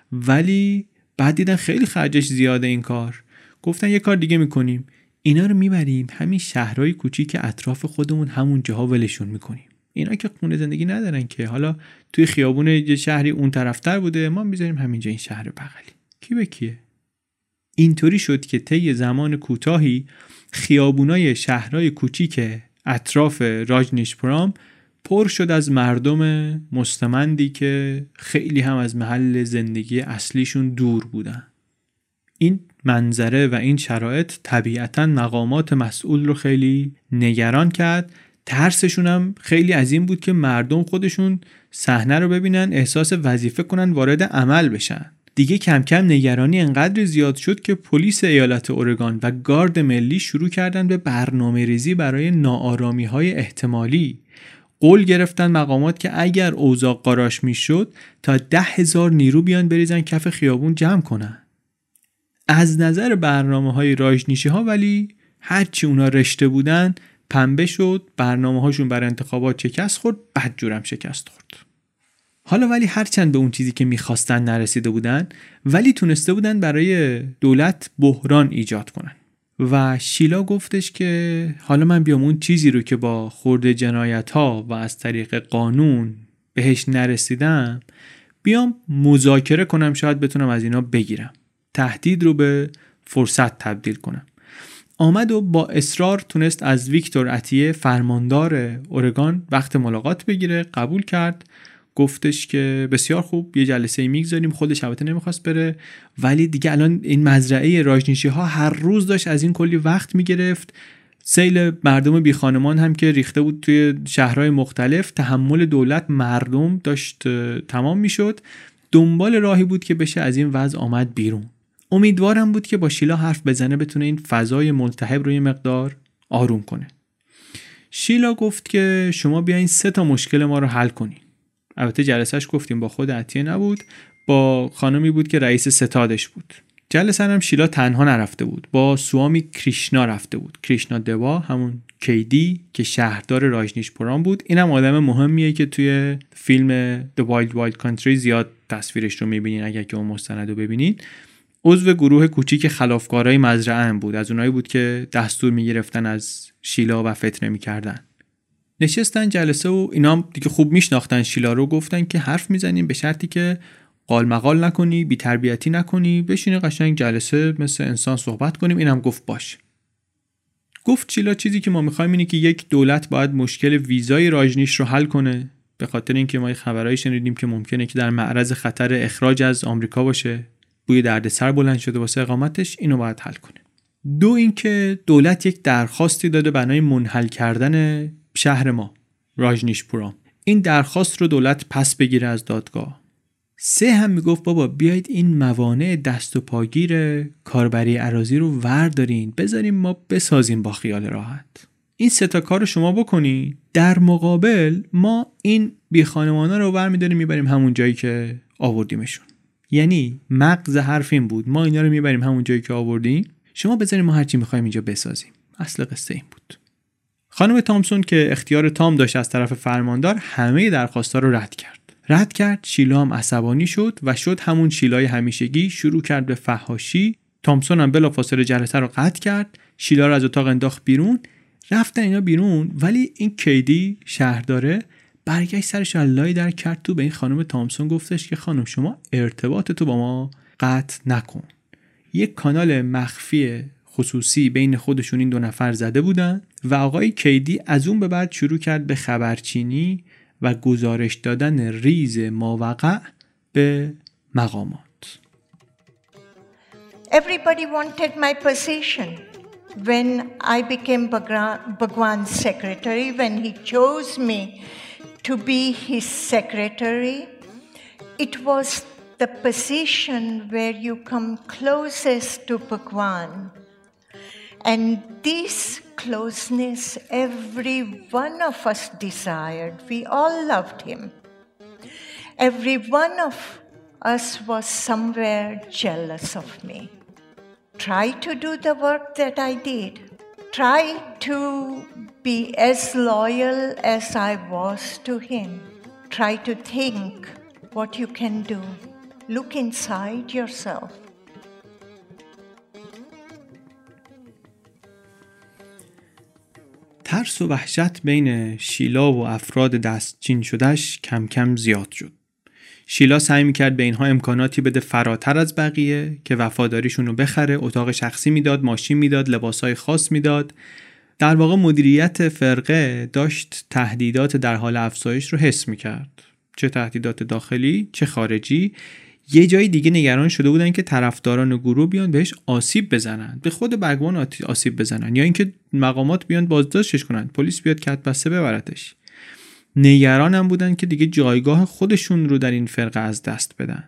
ولی بعد دیدن خیلی خرجش زیاده این کار. گفتن یه کار دیگه می‌کنیم، اینا رو میبریم همین شهرهای کوچیک اطراف خودمون، همون جاها ولشون میکنیم. اینا که خونه زندگی ندارن که، حالا توی خیابون یه شهری اون طرفتر بوده، ما میذاریم همینجا این شهر بغلی. کی به کیه؟ اینطوری شد که طی زمان کوتاهی خیابونای شهرهای کوچیک اطراف راجنیشپورام پر شد از مردم مستمندی که خیلی هم از محل زندگی اصلیشون دور بودن. این منظره و این شرایط طبیعتاً مقامات مسئول رو خیلی نگران کرد. ترسشون هم خیلی از این بود که مردم خودشون صحنه رو ببینن، احساس وظیفه کنن، وارد عمل بشن. دیگه کم کم نگرانی انقدر زیاد شد که پلیس ایالت اورگان و گارد ملی شروع کردن به برنامه‌ریزی برای ناآرامی‌های احتمالی. قول گرفتن مقامات که اگر اوضاع قاراش میشد تا 10,000 نیرو بیان بریزن کف خیابون جمع کنن. از نظر برنامه‌های راجنیشی‌ها ولی هرچی اونا رشته بودن پنبه شد، برنامه‌هاشون برای انتخابات شکست خورد، بدجورم شکست خورد. حالا ولی هرچند به اون چیزی که می‌خواستن نرسیده بودن، ولی تونسته بودن برای دولت بحران ایجاد کنن. و شیلا گفتش که حالا من بیام اون چیزی رو که با خورده جنایت‌ها و از طریق قانون بهش نرسیدم، بیام مذاکره کنم، شاید بتونم از اینا بگیرم. تهدید رو به فرصت تبدیل کنم. آمد و با اصرار تونست از ویکتور اتیه فرماندار اورگان وقت ملاقات بگیره. قبول کرد، گفتش که بسیار خوب، یه جلسه میگذاریم. خودش البته نمیخواست بره، ولی دیگه الان این مزرعه راجنیشی‌ها هر روز داشت از این کلی وقت میگرفت. سیل مردم بی خانمان هم که ریخته بود توی شهرهای مختلف، تحمل دولت مردم داشت تمام میشد. دنبال راهی بود که بشه از این وضع آمد بیرون. امیدوارم بود که با شیلا حرف بزنه، بتونه این فضای ملتهب رو یه مقدار آروم کنه. شیلا گفت که شما بیاین 3 مشکل ما رو حل کنین. البته جلسهش گفتیم با خود عطیه نبود، با خانمی بود که رئیس ستادش بود. جلسه هم شیلا تنها نرفته بود، با سوامی کریشنا رفته بود. کریشنا دوا، همون کیدی که شهردار راجنیشپورام بود. اینم آدم مهمیه که توی فیلم The Wild Wild Country زیاد تصویرش رو میبینین اگر که اون مستند رو ببینین. عضو گروه کوچیک خلافکارای مزرعه هم بود، از اونایی بود که دستور میگرفتن از شیلا و فتنه میکردن. نشستن جلسه و اینا هم دیگه خوب میشناختن شیلا رو. گفتن که حرف میزنیم به شرطی که قال مقال نکنی، بی تربیتی نکنی، بشینی قشنگ جلسه مثل انسان صحبت کنیم. اینم گفت باشه. گفت شیلا چیزی که ما میخوایم اینه که یک دولت باید مشکل ویزای راجنیش رو حل کنه، به خاطر اینکه ما خبرایی شنیدیم که ممکنه که در معرض خطر اخراج از آمریکا باشه، بوی دردسر بلند شده واسه اقامتش، اینو باید حل کنه. 2 اینکه دولت یک درخواستی داده برای منحل کردن شهر ما راجنیشپورام، این درخواست رو دولت پس بگیره از دادگاه. 3 هم میگفت بابا بیایید این موانع دست و پاگیر کاربری اراضی رو وردارین، بذاریم ما بسازیم با خیال راحت. این 3 کار رو شما بکنی، در مقابل ما این بی خانمانا رو برمی‌داریم میبریم همون جایی که آوردیمشون. یعنی مغز حرف این بود، ما اینا رو میبریم همون جایی که آوردیم، شما بذاریم ما هرچی میخوایم اینجا بسازیم. اصل قصه این بود. خانم تامسون که اختیار تام داشت از طرف فرماندار، همه درخواست‌ها رو رد کرد. شیلا هم عصبانی شد و شد همون شیلای همیشگی، شروع کرد به فحاشی. تامسون هم بلافاصله جلسه رو قطع کرد، شیلا رو از اتاق انداخت بیرون. رفتن اینا بیرون، ولی این کیدی شهرداره برگشت سرش لای در کرد تو به این خانم تامسون گفتش که خانم شما ارتباطتو با ما قطع نکن. یک کانال مخفی خصوصی بین خودشون این دو نفر زده بودن و آقای کیدی از اون به بعد شروع کرد به خبرچینی و گزارش دادن ریز ماوقع به مقامات. Everybody wanted my position. When I became Bhagwan's secretary, when he chose me to be his secretary, it was the position where you come closest to Bhagwan. And this closeness every one of us desired. We all loved him. Every one of us was somewhere jealous of me. Try to do the work that I did. Try to be as loyal as I was to him. Try to think what you can do. Look inside yourself. ترس و وحشت بین شیلا و افراد دستچین شدهش کم کم زیاد شد. شیلا سعی میکرد به اینها امکاناتی بده فراتر از بقیه که وفاداریشون رو بخره، اتاق شخصی میداد، ماشین میداد، لباسای خاص میداد. در واقع مدیریت فرقه داشت تهدیدات در حال افزایش رو حس میکرد، چه تهدیدات داخلی چه خارجی. یه جای دیگه نگران شده بودن که طرفداران گروه بیان بهش آسیب بزنن، به خود بگوان آسیب بزنن، یا اینکه مقامات بیان بازداشتش کنن، پلیس بیاد کتبسته ببرتش. نگران هم بودن که دیگه جایگاه خودشون رو در این فرقه از دست بدن.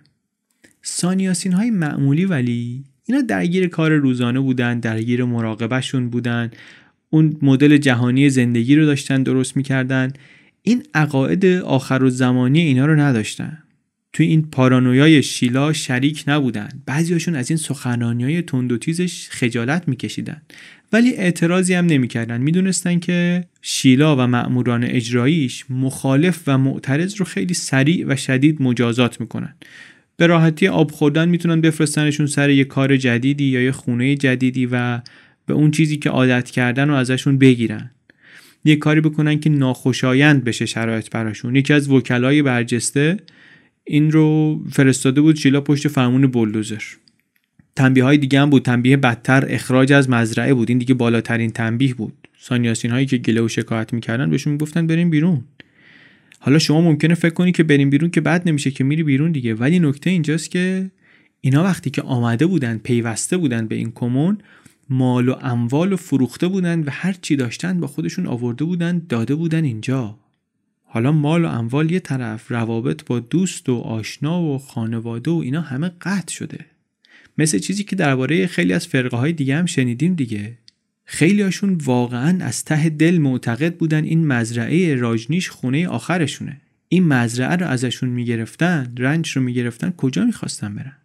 سانیاسین های معمولی ولی اینا درگیر کار روزانه بودن، درگیر مراقبهشون بودن، اون مدل جهانی زندگی رو داشتن درست میکردن. این عقاید آخرالزمانی اینا رو نداشتن. توی این پارانویای شیلا شریک نبودن. بعضیاشون از این سخنرانی‌های تند و تیزش خجالت میکشیدن، ولی اعتراضی هم نمی‌کردن. میدونستن که شیلا و مأموران اجراییش مخالف و معترض رو خیلی سریع و شدید مجازات میکنن. به راحتی آب خوردن میتونن بفرستنشون سر یه کار جدیدی یا یه خونه جدیدی و به اون چیزی که عادت کردن رو ازشون بگیرن. یه کاری بکنن که ناخوشایند بشه شرایط براشون. یکی از وکلای برجسته این رو فرستاده بود شیلا پشت فرمون بولدوزر. تنبیه‌های دیگه هم بود. تنبیه بدتر اخراج از مزرعه بود. این دیگه بالاترین تنبیه بود. سانیاسین هایی که گله و شکایت میکردن بهشون میگفتن بریم بیرون. حالا شما ممکنه فکر کنی که بریم بیرون که بد نمیشه که میری بیرون دیگه، ولی نکته اینجاست که اینا وقتی که آمده بودن پیوسته بودن به این کمون، مال و اموال و فروخته بودن و هر چی داشتن با خودشون آورده بودن داده بودن اینجا. حالا مال و اموال یه طرف، روابط با دوست و آشنا و خانواده و اینا همه قطع شده. مثل چیزی که درباره خیلی از فرقه های دیگه هم شنیدیم دیگه. خیلی هاشون واقعا از ته دل معتقد بودن این مزرعه راجنیش خونه آخرشونه. این مزرعه رو ازشون میگرفتن، رنج رو میگرفتن، کجا میخواستن برن؟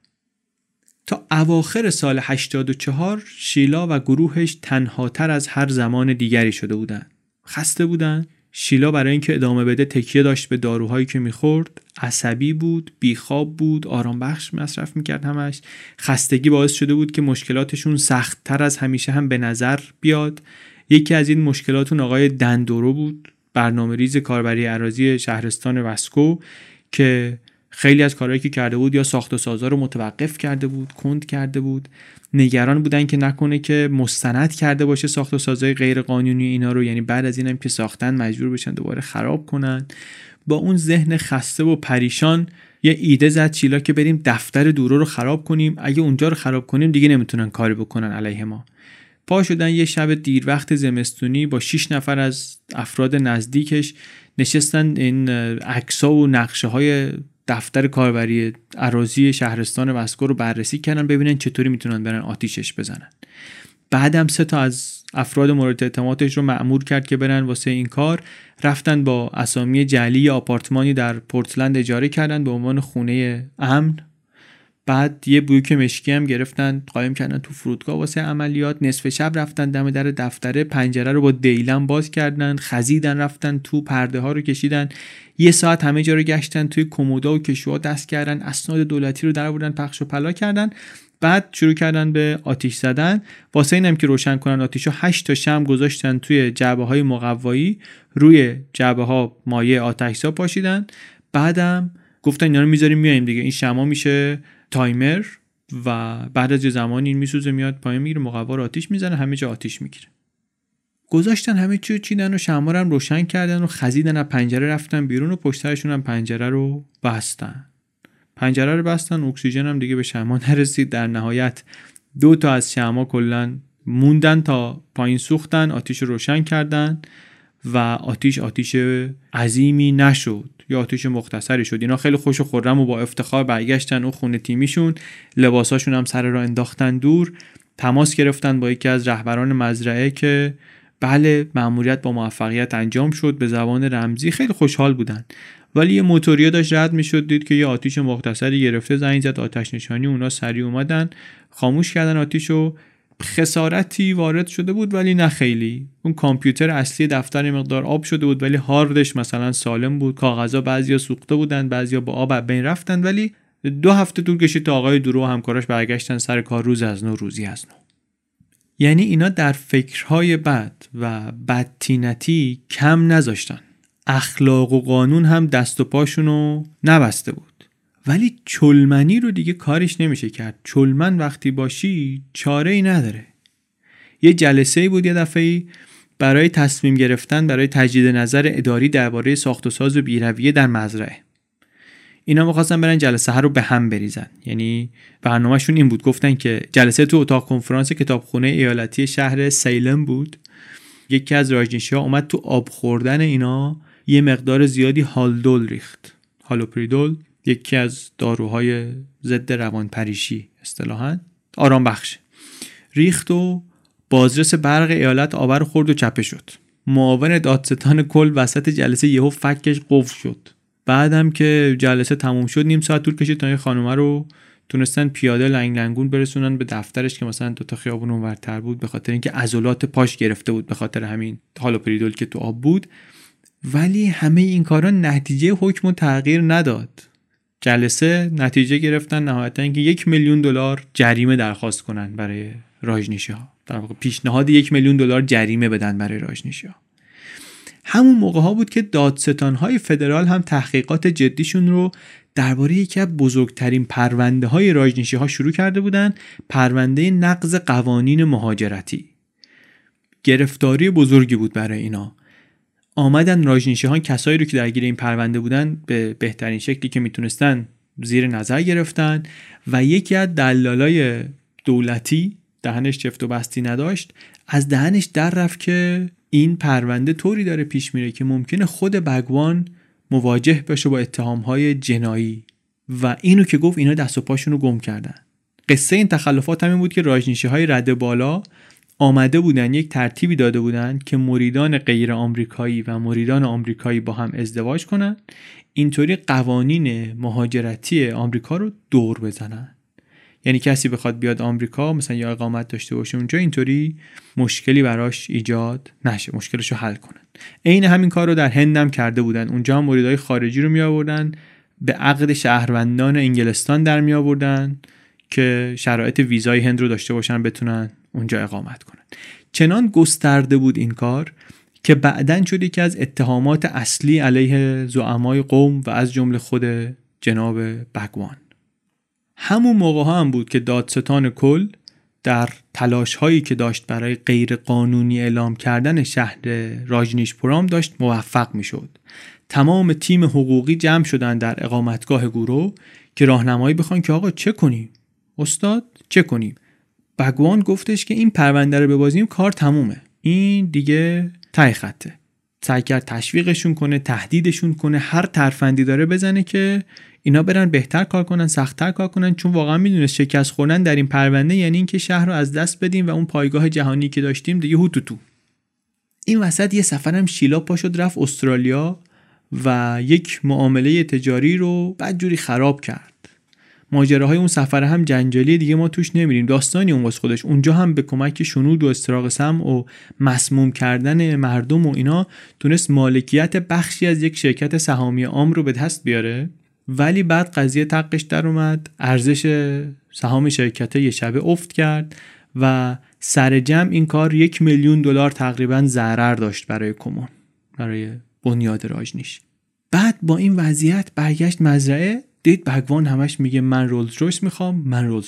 تا اواخر سال 84 شیلا و گروهش تنهاتر از هر زمان دیگری شده بودن. خسته بودن. شیلا برای اینکه ادامه بده تکیه داشت به داروهایی که میخورد، عصبی بود، بیخواب بود، آرام بخش مصرف میکرد همش. خستگی باعث شده بود که مشکلاتشون سخت‌تر از همیشه هم به نظر بیاد. یکی از این مشکلاتون آقای دندورو بود، برنامه‌ریز کاربری اراضی شهرستان واسکو، که خیلی از کارهایی که کرده بود یا ساخت و سازا رو متوقف کرده بود، کند کرده بود. نگران بودن که نکنه که مستند کرده باشه ساخت و سازای غیر قانونی اینا رو، یعنی بعد از اینم که ساختن مجبور بشن دوباره خراب کنن. با اون ذهن خسته و پریشان یه ایده زد شیلا که بریم دفتر دورو رو خراب کنیم. اگه اونجا رو خراب کنیم دیگه نمیتونن کاری بکنن علیه ما. پا شدن یه شب دیر وقت زمستونی با 6 نفر از افراد نزدیکش نشستن این عکس‌ها و نقشه‌های دفتر کاربری اراضی شهرستان واسکو رو بررسی کردن ببینن چطوری میتونن برن آتیشش بزنن. بعدم 3 تا از افراد مورد اعتمادش رو مأمور کرد که برن واسه این کار. رفتن با اسامی جعلی آپارتمانی در پورتلند اجاره کردن به عنوان خونه امن. بعد یه بویک مشکی هم گرفتن قایم کردن تو فرودگاه واسه عملیات. نصف شب رفتن دم در دفتر، پنجره رو با دیلم باز کردن، خزیدن، رفتن تو، پرده ها رو کشیدن. 1 ساعت همه جا رو گشتن، توی کمودا و کشوها دست کردن، اسناد دولتی رو درآوردن، پخش و پلا کردن. بعد شروع کردن به آتیش زدن. واسه اینم که روشن کنن آتیشو 8 تا شمع گذاشتن توی جعبه‌های مقوایی، روی جعبه‌ها مایع آتش‌زا پاشیدن. بعدم گفتن اینا رو می‌ذاریم میایم دیگه، این شمع میشه تایمر و بعد از یه زمانی این میسوزه میاد پایین میگیره، مقوا رو آتیش میزنه، همه جا آتیش میگیره. گذاشتن همه چی رو چیدن و شمع رو هم روشن کردن و خزیدن، از پنجره رفتن بیرون و پشت سرشون هم پنجره رو بستن. پنجره رو بستن، اکسیژن هم دیگه به شمع نرسید. در نهایت 2 تا از شمع کلا موندن تا پایین سوختن، آتیش رو روشن کردن و آتیش عظیمی نشد یا آتیش مختصری شد. اینا خیلی خوش و خرم و با افتخار برگشتن اون خونه تیمیشون، لباساشون هم سر راه انداختن دور، تماس گرفتن با یکی از رهبران مزرعه که بله مأموریت با موفقیت انجام شد. به زبان رمزی خیلی خوشحال بودن. ولی یه موتوریه داشت رد میشد، دید که یه آتیش مختصری گرفته، زنگ زد آتش نشانی، اونا سریع اومدن خاموش کردن آتیشو. خسارتی وارد شده بود ولی نه خیلی. اون کامپیوتر اصلی دفتر مقدار آب شده بود ولی هاردش مثلا سالم بود. کاغذا بعضیا سوخته بودن، بعضیا با آب بین رفتن. ولی 2 هفته طول کشید تا آقای درو و همکاراش برگشتن سر کار، روز از نو روزی از نو. یعنی اینا در فکرهای بد و بدتینتی کم نذاشتن. اخلاق و قانون هم دست و پاشونو نبسته بود. ولی چلمنی رو دیگه کارش نمیشه کرد. چلمن وقتی باشی چاره ای نداره. یه جلسه بود یه دفعه برای تصمیم گرفتن برای تجدید نظر اداری درباره ساخت و ساز و بیرویه در مزرعه. اینا می‌خواستن برن جلسه ها رو به هم بریزن. یعنی برنامه‌شون این بود، گفتن که جلسه تو اتاق کنفرانس کتابخونه ایالتی شهر سیلم بود. یکی از راجنشی‌ها اومد تو آب خوردن اینا یه مقدار زیادی هالدول ریخت. هالوپریدول یکی از داروهای ضد روانپریشی اصطلاحاً آرام بخش. ریخت و بازرس برق ایالت آور خورد و چپه شد. معاون دادستان کل وسط جلسه یهو فکش قفل شد. بعدم که جلسه تموم شد نیم ساعت طول کشید تا این خانومه رو تونستن پیاده لنگ لنگون برسونن به دفترش که مثلا 2 تا خیابون اونورتر بود، به خاطر اینکه عضلات پاش گرفته بود به خاطر همین هالوپریدول که تو آب بود. ولی همه این کارا نتیجه حکم تغییر نداد. جلسه نتیجه گرفتن نهایتا اینکه $1,000,000 جریمه درخواست کنن برای راجنشی‌ها. در واقع پیشنهاد $1,000,000 جریمه بدن برای راجنشی‌ها. همون موقع ها بود که دادستان‌های فدرال هم تحقیقات جدیشون رو درباره یکی از بزرگترین پرونده‌های راجنشی‌ها شروع کرده بودن، پرونده نقض قوانین مهاجرتی. گرفتاری بزرگی بود برای اینا. آمدن راجنشی‌ها کسایی رو که درگیر این پرونده بودن به بهترین شکلی که میتونستن زیر نظر گرفتن و یکی از دلالای دولتی دهنش چفت و بستی نداشت، از دهنش در رفت که این پرونده طوری داره پیش میره که ممکنه خود بگوان مواجه بشه با اتهام‌های جنایی و اینو که گفت اینا دست و پاشون رو گم کردن. قصه این تخلفات همین بود که راجنشی‌های رده بالا آمده بودن یک ترتیبی داده بودن که مریدان غیر آمریکایی و مریدان آمریکایی با هم ازدواج کنن، اینطوری قوانین مهاجرتی آمریکا رو دور بزنن. یعنی کسی بخواد بیاد آمریکا مثلا یا اقامت داشته باشه اونجا، اینطوری مشکلی براش ایجاد نشه، مشکلشو حل کنن. عین همین کار رو در هند هم کرده بودن. اونجا هم مریدای خارجی رو می آوردن به عقد شهروندان انگلستان در می آوردن که شرایط ویزای هند رو داشته باشن بتونن اونجا اقامت کنن. چنان گسترده بود این کار که بعداً شد یکی از اتهامات اصلی علیه زعمای قوم و از جمله خود جناب بگوان. همون موقع ها هم بود که دادستان کل در تلاش هایی که داشت برای غیر قانونی اعلام کردن شهر راجنیشپورام داشت موفق می شد. تمام تیم حقوقی جمع شدن در اقامتگاه گورو که راهنمایی بخوان که آقا چه کنیم؟ استاد چه کنیم؟ بگوان گفتش که این پرونده رو ببازیم کار تمومه، این دیگه ته خطه. سعی کرد تشویقشون کنه، تهدیدشون کنه، هر ترفندی داره بزنه که اینا برن بهتر کار کنن، سخت‌تر کار کنن، چون واقعا میدونست شکست خوردن در این پرونده یعنی این که شهر رو از دست بدیم و اون پایگاه جهانی که داشتیم دیگه هوتوتو. این وسط یه سفرم شیلا پا شد رفت استرالیا و یک معامله تجاری رو بدجوری خراب کرد. ماجراهای اون سفر هم جنجالی، دیگه ما توش نمیریم، داستانی اون واسه خودش. اونجا هم به کمک شنود و استراق سمع و مسموم کردن مردم و اینا تونست مالکیت بخشی از یک شرکت سهامی عام رو به دست بیاره ولی بعد قضیه تقش در اومد، ارزش سهام شرکت یه شبه افت کرد و سر جمع این کار $1,000,000 تقریبا ضرر داشت برای کمون، برای بنیاد راجنیش. بعد با این وضعیت برگشت مزرعه، دید بگوان همش میگه من رولز رویس میخوام.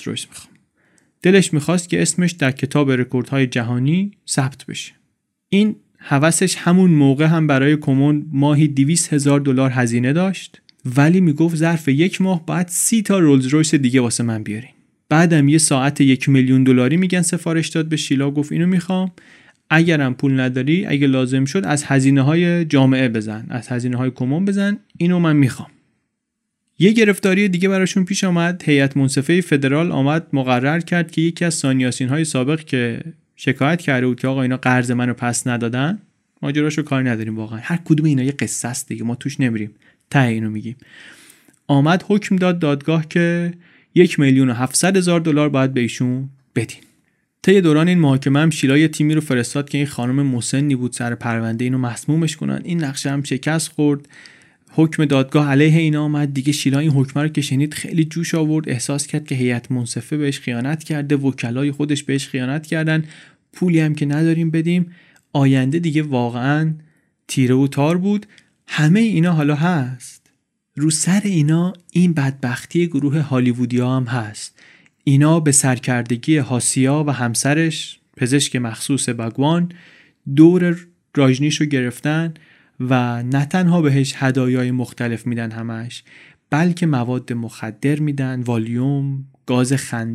دلش میخواست که اسمش در کتاب رکوردهای جهانی ثبت بشه. این هوسش همون موقع هم برای کمون ماهی $200,000 هزینه داشت، ولی میگفت ظرف 1 ماه باید 30 تا رولز رویس دیگه واسه من بیارین. بعدم یه ساعت $1,000,000 میگن سفارش داد به شیلا، گفت اینو میخوام، اگرم پول نداری اگه لازم شد از هزینه‌های جامعه بزن، از هزینه‌های کمون بزن، اینو من میخوام. یه گرفتاری دیگه براشون پیش آمد. هیئت منصفه فدرال آمد مقرر کرد که یکی از ثانیاسین‌های سابق که شکایت کرده بود که آقا اینا قرض منو پس ندادن، ماجراشو کاری نداریم، واقعا هر کدوم اینا یه قصه است دیگه، ما توش نمیریم، ته اینو میگیم. آمد حکم داد دادگاه که $1,700,000 باید به ایشون بدین. طی دوران این محاکمه هم شیلا یه تیمی رو فرستاد که این خانم مسنی بود سر پرونده اینو مسمومش کنن. این نقشه هم شکست خورد. حکم دادگاه علیه اینا آمد دیگه. شیلا این حکم رو که شنید خیلی جوش آورد، احساس کرد که هیئت منصفه بهش خیانت کرده، وکلای خودش بهش خیانت کردن، پولی هم که نداریم بدیم، آینده دیگه واقعا تیره و تار بود. همه اینا حالا هست، رو سر اینا این بدبختی گروه هالیوودیا هم هست. اینا به سرکردگی هاسیا و همسرش پزشک مخصوص بگوان دور راجنیش رو گرفتن و نه تنها بهش هدایای مختلف میدن همش، بلکه مواد مخدر میدن، والیوم، گاز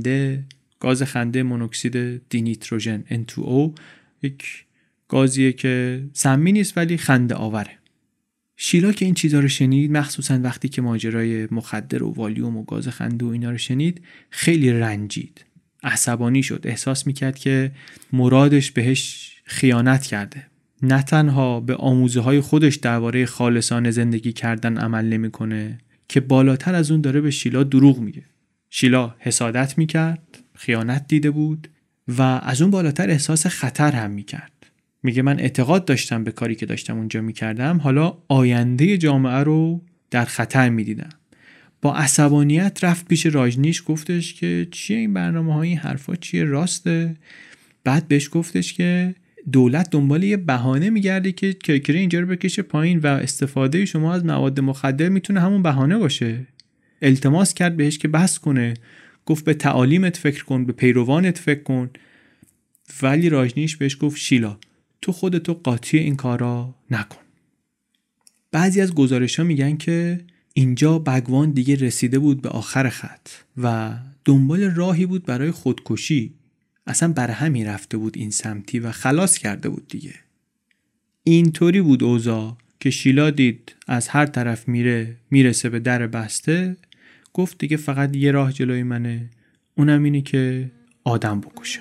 خنده مونوکسید دینیتروژن N2O، یک گازیه که سمی نیست ولی خنده آوره. شیلا که این چیزا رو شنید، مخصوصا وقتی که ماجرای مخدر و والیوم و گاز خنده و اینا رو شنید، خیلی رنجید، عصبانی شد، احساس میکرد که مرادش بهش خیانت کرده. نه تنها به آموزه‌های خودش درباره خالصانه زندگی کردن عمل نمی‌کنه، که بالاتر از اون داره به شیلا دروغ میگه. شیلا حسادت میکرد، خیانت دیده بود و از اون بالاتر احساس خطر هم میکرد. میگه من اعتقاد داشتم به کاری که داشتم اونجا میکردم، حالا آینده جامعه رو در خطر میدیدم. با عصبانیت رفت پیش راجنیش، گفتش که چیه این برنامه‌ها، این حرفا چیه، راسته؟ بعد بهش گفتش که دولت دنبال یه بهانه میگرده که کرکره اینجا رو بکشه پایین و استفاده شما از مواد مخدر میتونه همون بهانه باشه. التماس کرد بهش که بس کنه، گفت به تعالیمت فکر کن، به پیروانت فکر کن. ولی راجنیش بهش گفت شیلا تو خودتو قاطی این کارا نکن. بعضی از گزارش‌ها میگن که اینجا بگوان دیگه رسیده بود به آخر خط و دنبال راهی بود برای خودکشی. اصلا برای همین رفته بود این سمتی و خلاص کرده بود دیگه. اینطوری بود اوضاع که شیلا دید از هر طرف میرسه به در بسته، گفت دیگه فقط یه راه جلوی منه، اونم اینه که آدم بکشم.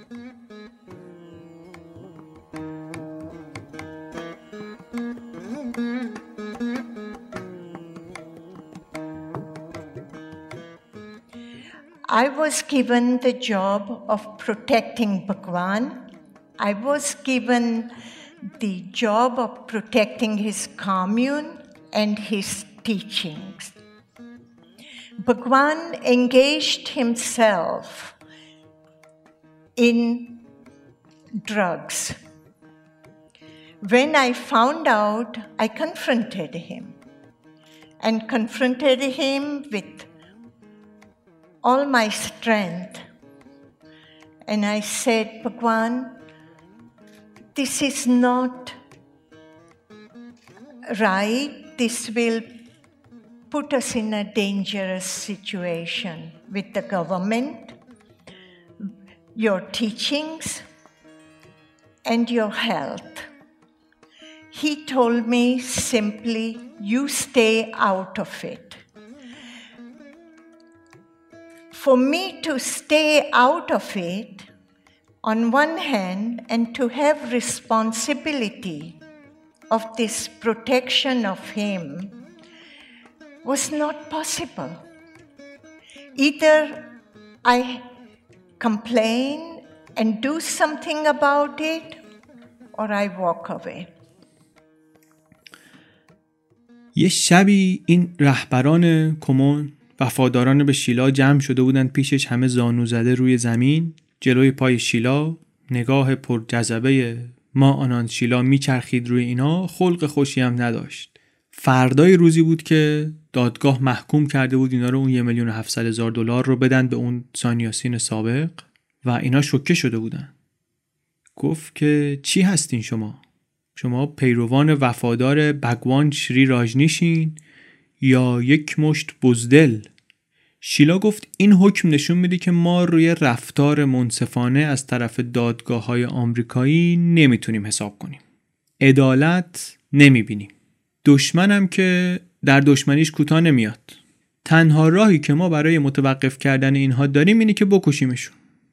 I was given the job of protecting Bhagwan. I was given the job of protecting his commune and his teachings. Bhagwan engaged himself in drugs. When I found out, I confronted him with all my strength. And I said, Bhagwan, this is not right. This will put us in a dangerous situation with the government, your teachings, and your health. He told me simply, you stay out of it. For me to stay out of it, on one hand, and to have responsibility of this protection of him was not possible. Either I complain and do something about it, or I walk away. یه شبی این رهبران کمون وفاداران به شیلا جمع شده بودن پیشش، همه زانو زده روی زمین جلوی پای شیلا. نگاه پر جذبه ما آنان شیلا میچرخید روی اینا. خلق خوشی هم نداشت. فردای روزی بود که دادگاه محکوم کرده بود اینا رو اون 1,700,000 دلار رو بدن به اون سانیاسین سابق و اینا شوکه شده بودن. گفت که چی هستین شما؟ شما پیروان وفادار بگوان شری راجنیشین یا یک مشت بزدل؟ شیلا گفت این حکم نشون میده که ما روی رفتار منصفانه از طرف دادگاه‌های آمریکایی نمیتونیم حساب کنیم. عدالت نمیبینیم. دشمنم که در دشمنیش کوتاه نمیاد. تنها راهی که ما برای متوقف کردن اینها داریم اینه که بکشیمشون.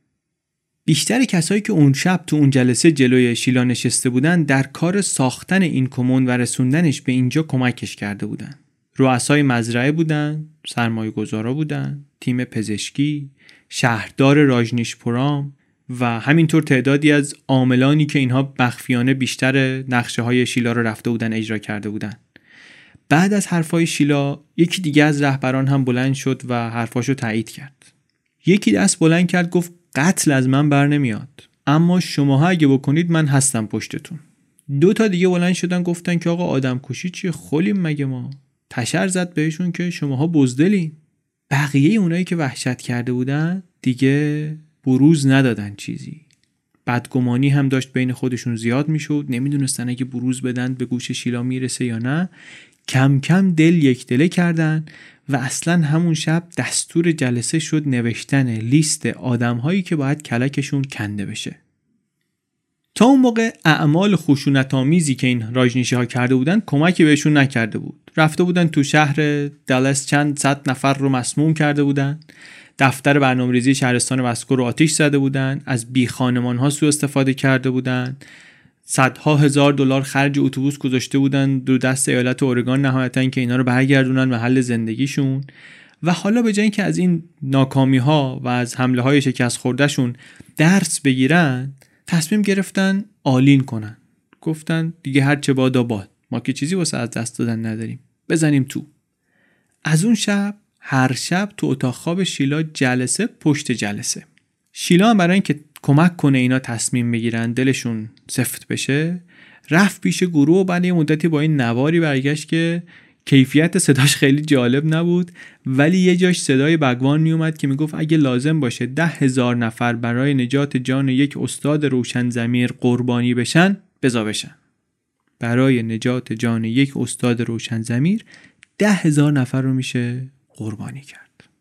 بیشتر کسایی که اون شب تو اون جلسه جلوی شیلا نشسته بودن در کار ساختن این کمون و رسوندنش به اینجا کمکش کرده بودن. رؤسای مزرعه بودن، سرمایه‌گذارا بودن، تیم پزشکی، شهردار راجنیشپورام و همینطور تعدادی از عاملانی که اینها مخفیانه بیشتر نقشه‌های شیلا رو رفته بودن اجرا کرده بودن. بعد از حرفای شیلا یکی دیگه از رهبران هم بلند شد و حرفاشو تایید کرد. یکی دست بلند کرد گفت قتل از من بر نمیاد، اما شماها اگه بکنید من هستم پشتتون. 2 تا دیگه بلند شدن گفتن که آقا آدم کشی چیه، خولیم مگه ما؟ تشر زد بهشون که شماها بزدلین. بقیه اونایی که وحشت کرده بودن دیگه بروز ندادن چیزی. بدگمانی هم داشت بین خودشون زیاد میشد، نمیدونستن اگه بروز بدن به گوش شیلا میرسه یا نه. کم کم دل یک دله کردن و اصلا همون شب دستور جلسه شد نوشتن لیست آدم‌هایی که باید کلکشون کنده بشه. تا اون موقع اعمال خشونت‌آمیزی که این راجنیشی‌ها کرده بودن کمکی بهشون نکرده بود. رفته بودن تو شهر دالاس چند صد نفر رو مسموم کرده بودن. دفتر برنامه‌ریزی شهرستان واسکو رو آتش زده بودن. از بی خانمان‌ها سوء استفاده کرده بودن. صدها هزار دلار خرج اتوبوس گذاشته بودن دو دست ایالت اورگان نهایتاً که اینا رو برگردونن محل زندگیشون. و حالا به جای اینکه از این ناکامی‌ها و از حمله‌های شکست خوردهشون درس بگیرن، تصمیم گرفتن آلین کنن. گفتن دیگه هر چه بادا باد، ما که چیزی واسه از دست دادن نداریم، بزنیم تو. از اون شب هر شب تو اتاق خواب شیلا جلسه پشت جلسه. شیلا هم برای اینکه کمک کنه اینا تصمیم بگیرن دلشون سفت بشه، رفت پیش گروه و بعد یه مدتی با این نواری برگشت که کیفیت صداش خیلی جالب نبود، ولی یه جاش صدای بگوان میومد که میگفت اگه لازم باشه 10,000 نفر برای نجات جان یک استاد روشن ضمیر قربانی بشن، بزا بشن. برای نجات جان یک استاد روشن ضمیر 10,000 نفر رو میشه قربانی کرد.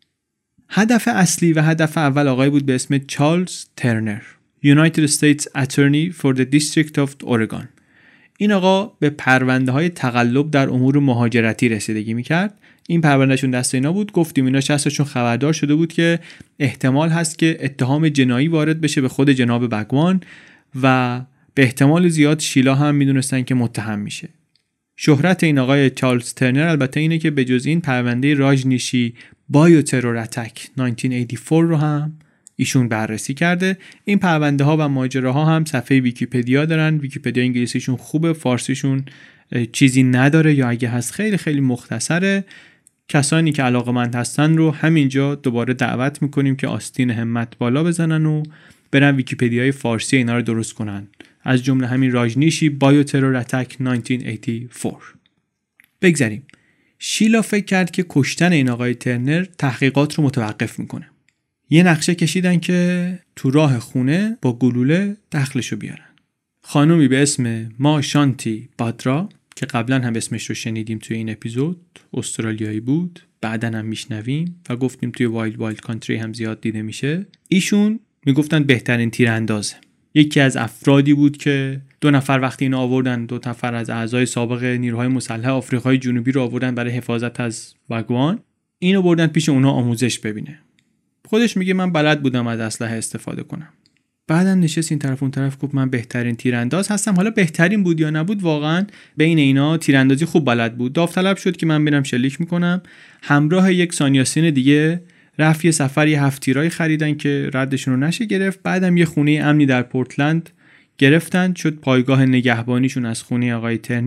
هدف اصلی و هدف اول آقای بود به اسم چارلز ترنر، United States Attorney for the District of Oregon. این آقا به پرونده های تقلب در امور مهاجرتی رسیدگی میکرد. این پروندهشون دست اینا بود. گفتیم اینا شخصشون خبردار شده بود که احتمال هست که اتهام جنایی وارد بشه به خود جناب بگوان و به احتمال زیاد شیلا هم میدونستن که متهم میشه. شهرت این آقای چارلز ترنر البته اینه که به جز این پرونده راجنیشی بایو ترور اتک 1984 رو هم ایشون بررسی کرده. این پرونده ها و ماجراها هم صفحه ویکی‌پدیا دارن. ویکی‌پدیا انگلیسیشون خوبه، فارسیشون چیزی نداره یا اگه هست خیلی خیلی مختصره. کسانی که علاقه‌مند هستن رو همینجا دوباره دعوت میکنیم که آستین همت بالا بزنن و برن ویکی‌پدیای فارسی اینا رو درست کنن، از جمله همین راجنیشی بایو ترور اتک 1984. بگذاریم. شیلا فکر کرد که کشتن این آقای ترنر تحقیقات رو متوقف میکنه. یه نقشه کشیدن که تو راه خونه با گلوله دخلشو بیارن. خانومی به اسم ما شانتی بادرا که قبلا هم اسمش رو شنیدیم توی این اپیزود، استرالیایی بود، بعدن هم میشنویم و گفتیم توی وایلد کانتری هم زیاد دیده میشه. ایشون میگفتن بهترین تیراندازه. یکی از افرادی بود که 2 نفر وقتی اینو آوردن، 2 نفر از اعضای سابق نیروهای مسلح آفریقای جنوبی رو آوردن برای حفاظت از بگوان، اینو بردن پیش اونها آموزش ببینه. خودش میگه من بلد بودم از اسلحه استفاده کنم. بعدم نشست این طرف اون طرف گفت من بهترین تیرانداز هستم. حالا بهترین بود یا نبود، واقعا بین اینا تیراندازی خوب بلد بود. داوطلب شد که من برم شلیک میکنم. همراه یک سانیاسین دیگه رفت یه سفر 7 تیرای خریدن که ردشون رو نشه گرفت. بعدم یه خونه امنی در پورتلند گرفتن، شد پایگاه نگهبانیشون از خونه آقای ترنر.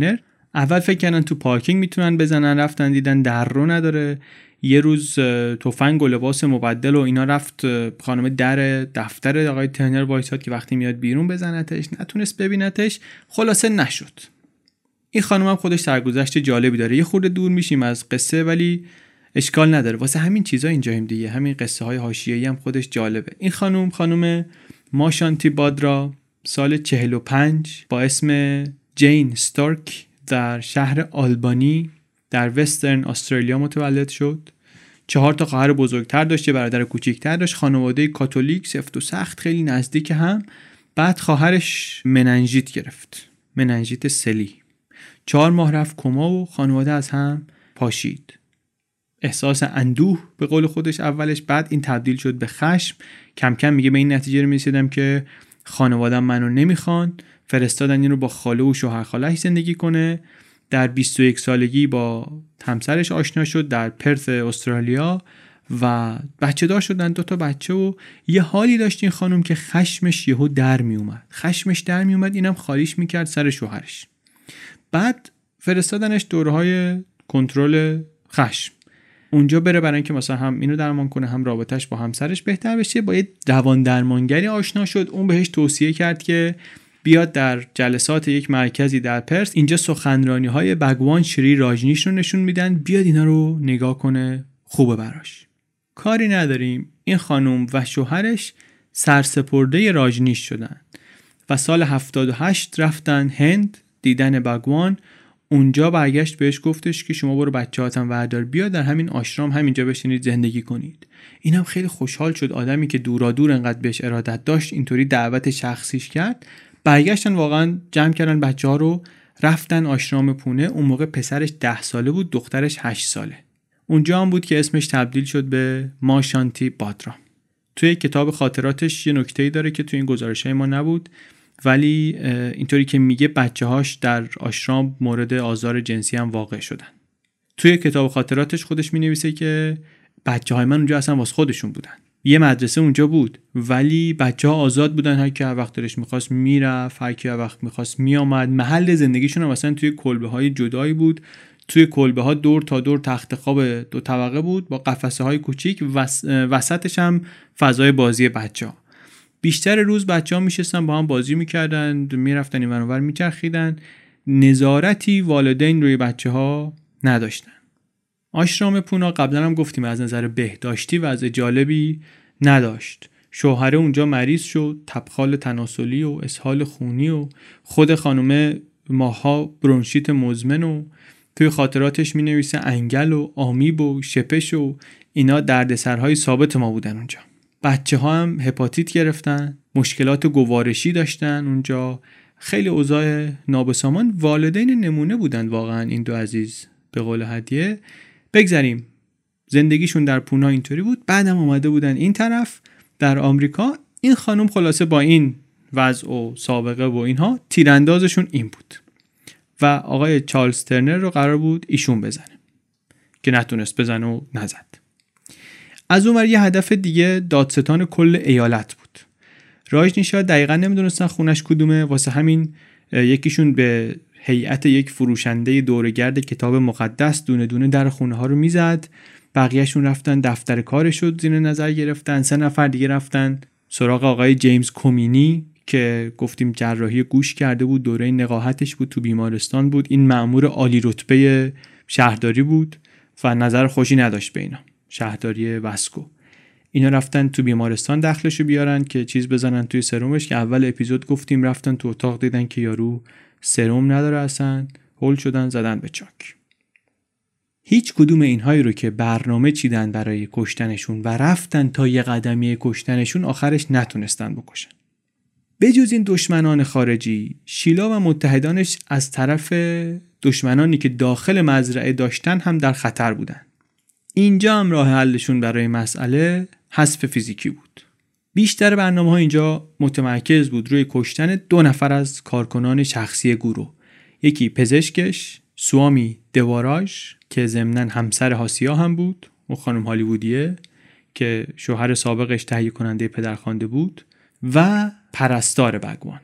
اول فکر کردن تو پارکینگ میتونن بزنن، رفتن دیدن در رو نداره. یه روز تفنگ و لباس مبدل و اینا رفت خانم در دفتر آقای ترنر وایساد که وقتی میاد بیرون بزنتش، نتونست ببینتش، خلاصه نشد. این خانم هم خودش سرگذشت جالبی داره. یه خورده دور میشیم از قصه ولی اشکال نداره، واسه همین چیزا اینجاییم دیگه، همین قصه های حاشیه‌ای هم خودش جالبه. این خانم ماشانتی بادرا سال 45 با اسم جین ستارک در شهر آلبانی در وسترن استرالیا متولد شد. 4 تا خواهر بزرگتر داشت، یه برادر کوچیکتر داشت. خانواده کاتولیک سفت و سخت، خیلی نزدیک هم. بعد خواهرش مننژیت گرفت، مننژیت سلی. 4 ماه رفت کما و خانواده از هم پاشید. احساس اندوه به قول خودش اولش، بعد این تبدیل شد به خشم. کم کم میگه به این نتیجه رسیدم که خانواده‌ام منو نمیخوان، فرستادن این رو با خاله و شوهر خاله‌اش زندگی کنه. در 21 سالگی با همسرش آشنا شد در پرث استرالیا و بچه دار شدن، 2 تا بچه. و یه حالی داشت این خانم که خشمش یهو در می اومد، اینم خالیش میکرد سر شوهرش. بعد فرستادنش دوره‌های کنترل خشم، اونجا بره برای اینکه مثلا هم اینو درمان کنه هم رابطش با همسرش بهتر بشه. با یه روان درمانگری آشنا شد. اون بهش توصیه کرد که بیاد در جلسات یک مرکزی در پرث، اینجا سخنرانی‌های بگوان شری راجنیش رو نشون میدن، بیاد اینا رو نگاه کنه، خوبه براش. کاری نداریم، این خانم و شوهرش سرسپرده راجنیش شدن و سال 78 رفتن هند دیدن بگوان. اونجا برگشت بهش گفتش که شما برو بچه‌هاتم وردار بیا در همین آشرام همینجا بشینید زندگی کنید. اینم خیلی خوشحال شد. آدمی که دورادور انقدر بهش ارادت داشت اینطوری دعوت شخصیش کرد. برگشتن واقعا جمع کردن بچه‌ها رو، رفتن آشرام پونه. اون موقع پسرش 10 ساله بود، دخترش 8 ساله. اونجا هم بود که اسمش تبدیل شد به ماشانتی بادرا. توی کتاب خاطراتش یه نکته‌ای داره که توی این گزارش‌های ما نبود، ولی اینطوری که میگه بچه‌هاش در آشرام مورد آزار جنسی هم واقع شدن. توی کتاب خاطراتش خودش می‌نویسه که بچه‌های من اونجا اصلا واسه خودشون بودن. یه مدرسه اونجا بود ولی بچه‌ها آزاد بودن، هر کی هر وقت دلش می‌خواست میرفت، هر کی هر وقت می‌خواست میآمد. محل زندگیشون هم مثلا توی کلبه‌های جدایی بود. توی کلبه‌ها دور تا دور تخت خواب 2 طبقه بود با قفسه‌های کوچیک، وسطش هم فضای بازی بچه‌ها. بیشتر روز بچه‌ها میشستن با هم بازی می‌کردن، میرفتن این ور اون ور میچرخیدن. نظارتی والدین روی بچه‌ها نداشتن. آشرام پونا قبلا هم گفتیم از نظر بهداشتی وضع جالبی نداشت. شوهره اونجا مریض شد، تبخال تناسلی و اسهال خونی و خود خانم ماها برونشیت مزمن و توی خاطراتش می‌نویسه انگل و آمیب و شپش و اینا دردسرهای ثابت ما بودن اونجا. بچه‌ها هم هپاتیت گرفتن، مشکلات گوارشی داشتن اونجا، خیلی اوضاع نابسامان. والدین نمونه بودن واقعا این 2 عزیز به قول هدیه. بگذاریم زندگیشون در پونا اینطوری بود. بعدم اومده بودن این طرف در آمریکا. این خانم خلاصه با این وضع و سابقه و اینها تیراندازشون این بود و آقای چارلز ترنر رو قرار بود ایشون بزنه که نتونست بزنه و نزد. از اونور یه هدف دیگه دادستان کل ایالت بود. راجنیش‌ها دقیقاً نمیدونستن خونش کدومه، واسه همین یکیشون به هیئت یک فروشنده دوره‌گرد کتاب مقدس دونه دونه در خونه ها رو میزد. بقیه‌شون رفتن دفتر کارش رو زیر نظر گرفتن. 3 نفر دیگه رفتن سراغ آقای جیمز کومینی که گفتیم جراحی گوش کرده بود، دوره نقاهتش بود، تو بیمارستان بود. این مأمور عالی رتبه شهرداری بود و نظر خوشی نداشت به اینا، شهرداری واسکو. اینا رفتن تو بیمارستان داخلشو بیارن که چیز بزنن توی سرمش، که اول اپیزود گفتیم رفتن تو اتاق دیدن که یارو سرم نداره اصلا، هول شدن زدن به چاک. هیچ کدوم اینهایی رو که برنامه چیدن برای کشتنشون و رفتن تا یه قدمی کشتنشون آخرش نتونستن بکشن. بجز این دشمنان خارجی، شیلا و متحدانش از طرف دشمنانی که داخل مزرعه داشتن هم در خطر بودن. اینجا هم راه حلشون برای مسئله حذف فیزیکی بود. بیشتر برنامه‌ها اینجا متمرکز بود روی کشتن 2 نفر از کارکنان شخصی گروه. یکی پزشکش سوامی دواراژ که ضمناً همسر هاسیا هم بود، اون خانم هالیوودیه که شوهر سابقش تهیه کننده پدرخوانده بود، و پرستار بگوان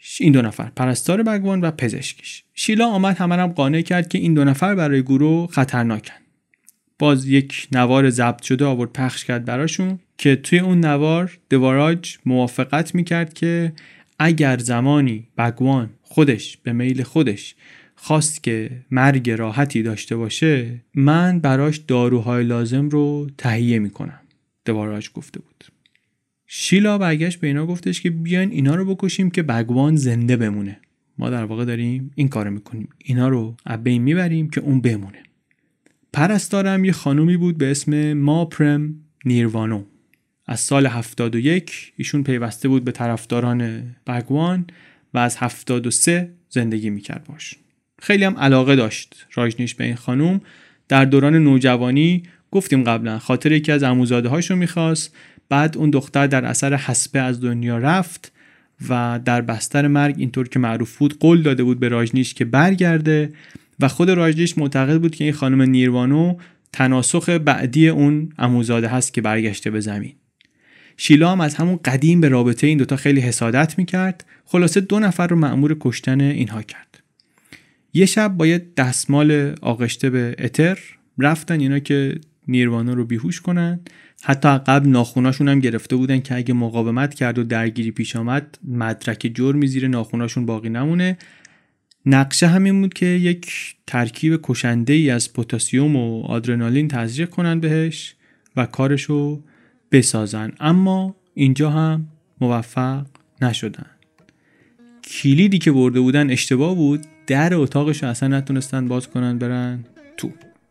این 2 نفر، پرستار بگوان و پزشکیش. شیلا آمد همه هم قانع کرد که این 2 نفر برای گروه خطرناکن. باز یک نوار ضبط شده آورد پخش کرد براشون که توی اون نوار دواراج موافقت میکرد که اگر زمانی بگوان خودش به میل خودش خواست که مرگ راحتی داشته باشه، من براش داروهای لازم رو تهیه میکنم. دواراج گفته بود. شیلا برگشت به اینا گفتش که بیاین اینا رو بکشیم که بگوان زنده بمونه. ما در واقع داریم این کارو میکنیم، اینا رو از بین میبریم که اون بمونه. پرستارم یه خانومی بود به اسم ماپرم نیروانو. از سال 71 ایشون پیوسته بود به طرفداران بگوان و از 73 زندگی میکرد باش. خیلی هم علاقه داشت راجنیش به این خانوم. در دوران نوجوانی گفتیم قبلا خاطر یکی از عموزاده هاشو میخواست، بعد اون دختر در اثر حسبه از دنیا رفت و در بستر مرگ اینطور که معروف بود قول داده بود به راجنیش که برگرده و خود راجنیش معتقد بود که این خانم نیروانو تناسخ بعدی اون عموزاده هست که برگشته به زمین. شیلا هم از همون قدیم به رابطه این دوتا خیلی حسادت میکرد. خلاصه 2 نفر رو مأمور کشتن اینها کرد. یه شب با یه دستمال آغشته به اتر رفتن اینا که نیروانو رو بیهوش کنن. حتی قبل ناخوناشون هم گرفته بودن که اگه مقاومت کرد و درگیری پیش آمد مدرک جرمی زیر ناخوناشون باقی نمونه. نقشه همین بود که یک ترکیب کشنده ای از پتاسیم و آدرنالین تزریق کنن بهش و کارشو بسازن، اما اینجا هم موفق نشدن. کلیدی که برده بودن اشتباه بود، در اتاقش اصلا نتونستن باز کنن برن تو.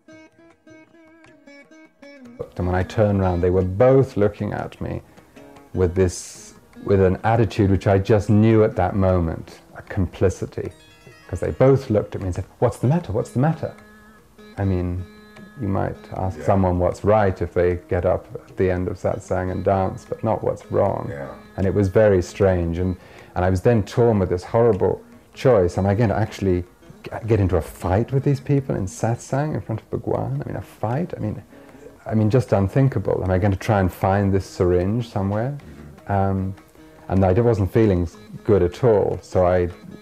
And when I turned around, they were both looking at me with an attitude which I just knew at that moment, a complicity. Because they both looked at me and said, "What's the matter? What's the matter?" I mean, you might ask someone what's right if they get up at the end of satsang and dance, but not what's wrong. And it was very strange. And I was then torn with this horrible choice. Am I going to actually get into a fight with these people in satsang in front of Bhagwan? I mean, a fight? I mean, just unthinkable. Am I going to try and find this syringe somewhere? And I wasn't feeling good at all. So I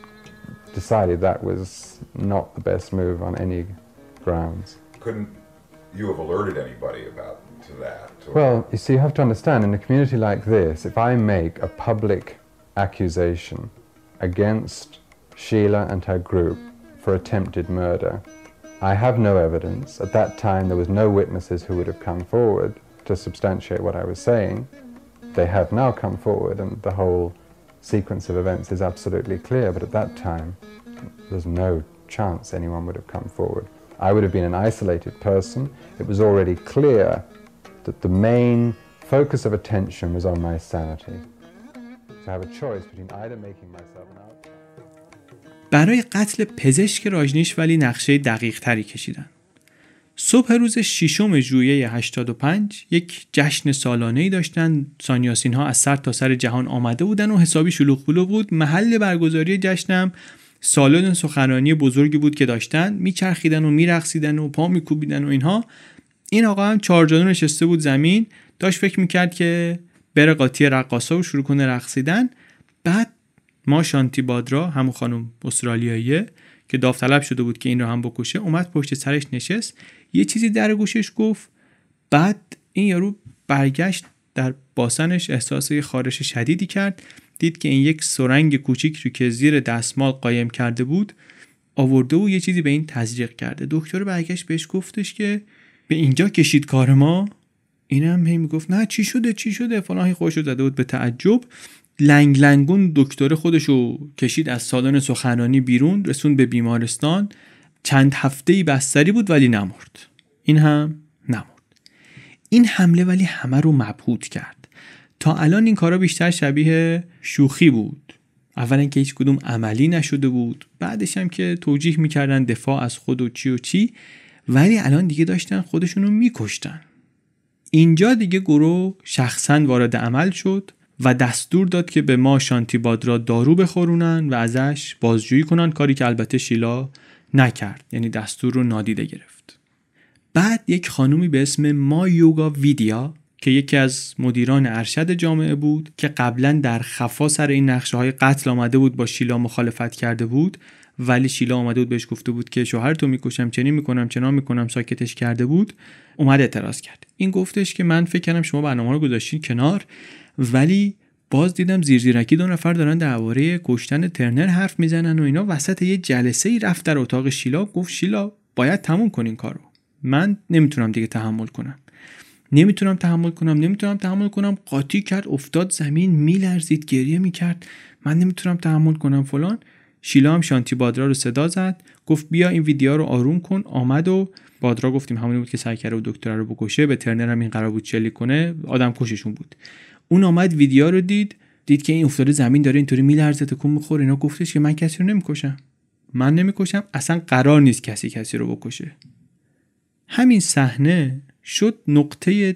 decided that was not the best move on any grounds. Couldn't you have alerted anybody to that? Well, you see, you have to understand, in a community like this, if I make a public accusation against Sheila and her group for attempted murder, I have no evidence. At that time, there was no witnesses who would have come forward to substantiate what I was saying. They have now come forward, and the whole sequence of events is absolutely clear, but at that time, there's no chance anyone would have come forward. I would have been an isolated person. It was already clear that the main focus of attention was on my sanity. So I have a choice between either making myself an outcast. برای قتل پزشک راجنیش ولی نقشه دقیق تری کشیدن. صبح روز 6 ژوئیه 85 یک جشن سالانه‌ای داشتن. سانیاسین ها از سر تا سر جهان آمده بودن و حسابی شلوغ پلو بود. محل برگزاری جشنم سالن سخنرانی بزرگی بود که داشتن، میچرخیدن و میرقصیدن و پا میکوبیدن و اینها. این آقا هم 4 جانو نشسته بود زمین، داشت فکر میکرد که بره قاطی رقاصا و شروع کنه رقصیدن. بعد ما شانتی بادرا، همون خانم استرالیاییه که داوطلب شده بود که این رو هم بکشه، اومد پشت سرش نشست، یه چیزی در گوشش گفت. بعد این یارو برگشت، در باسنش احساس خارش شدیدی کرد، دید که این یک سرنگ کوچیک رو که زیر دستمال قایم کرده بود آورده و یه چیزی به این تزریق کرده. دکتر برگشت بهش گفتش که به اینجا کشید کار ما. اینم هی میگفت نه چی شده فلان، خودشو زده بود به تعجب. لنگ لنگون دکتر خودشو کشید از سالن سخنرانی بیرون، رسوند به بیمارستان. چند هفته‌ای بستری بود ولی نمرد. این هم نمرد. این حمله ولی همه رو مبهوت کرد. تا الان این کارا بیشتر شبیه شوخی بود. اولا که هیچ کدوم عملی نشده بود، بعدش هم که توجیه میکردن دفاع از خود و چی، ولی الان دیگه داشتن خودشونو میکشتن. اینجا دیگه گروه شخصا وارد عمل شد و دستور داد که به ما شانتی بادرا دارو بخورونن و ازش بازجویی کنن، کاری که البته شیلا نکرد، یعنی دستور رو نادیده گرفت. بعد یک خانومی به اسم ما یوگا ویدیا که یکی از مدیران ارشد جامعه بود که قبلا در خفا سر این نقشه‌های قتل آمده بود، با شیلا مخالفت کرده بود، ولی شیلا آمده بود بهش گفته بود که شوهرتو میکشم، چنین میکنم، چنان میکنم، ساکتش کرده بود. اومد اعتراض کرد. این گفتش که من فکر کردم شما برنامه رو گذاشتین کنار، ولی باز دیدم زیرزیرکی 2 نفر دارن درباره کشتن ترنر حرف میزنن و اینا. وسط یه جلسه ای رفت در اتاق شیلا، گفت شیلا باید تموم کنین کارو، من نمیتونم دیگه تحمل کنم، نمیتونم تحمل کنم. قاطی کرد، افتاد زمین، میلرزید، گریه میکرد، من نمیتونم تحمل کنم فلان. شیلا هم شانتی بادرا رو صدا زد، گفت بیا این ویدیو رو آروم کن. آمد و بادرا گفتیم همونی بود که سعی کرده بود دکتر رو بکشه، به ترنر هم این قرار بود شلیک کنه، آدم کششون بود. اون آمد ویدیو رو دید که این افتاده زمین، داره اینطوری میلرزه، تکون میخوره. اینا گفتش که من کسی رو نمیکشم، من نمیکشم، اصلا قرار نیست کسی رو بکشه. همین صحنه شد نقطه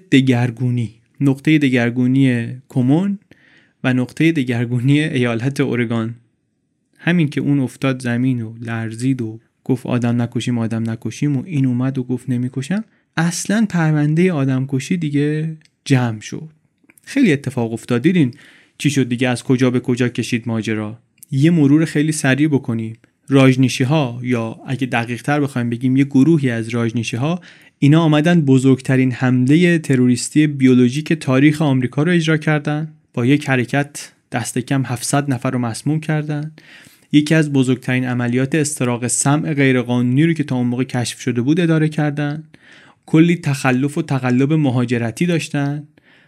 دگرگونی کمون و نقطه دگرگونی ایالت اورگان. همین که اون افتاد زمین و لرزید و گفت آدم نکشیم و این اومد و گفت نمیکشم، اصلا پرونده آدم کشی دیگه جمع شد. خیلی اتفاق افتاد. دیدین چی شد دیگه، از کجا به کجا کشید ماجرا. یه مرور خیلی سریع بکنیم. راجنیشی ها، یا اگه دقیق تر بخوایم بگیم یه گروهی از راجنیشی ها، اینا آمدن بزرگترین حمله تروریستی بیولوژیک تاریخ آمریکا رو اجرا کردن. با یک حرکت دست کم 700 نفر رو مسموم کردن. یکی از بزرگترین عملیات استراق سمع غیرقانونی رو که تا اون موقع کشف شده بود اداره کردن. کلی تخلف و تقلب مهاجرتی داشتن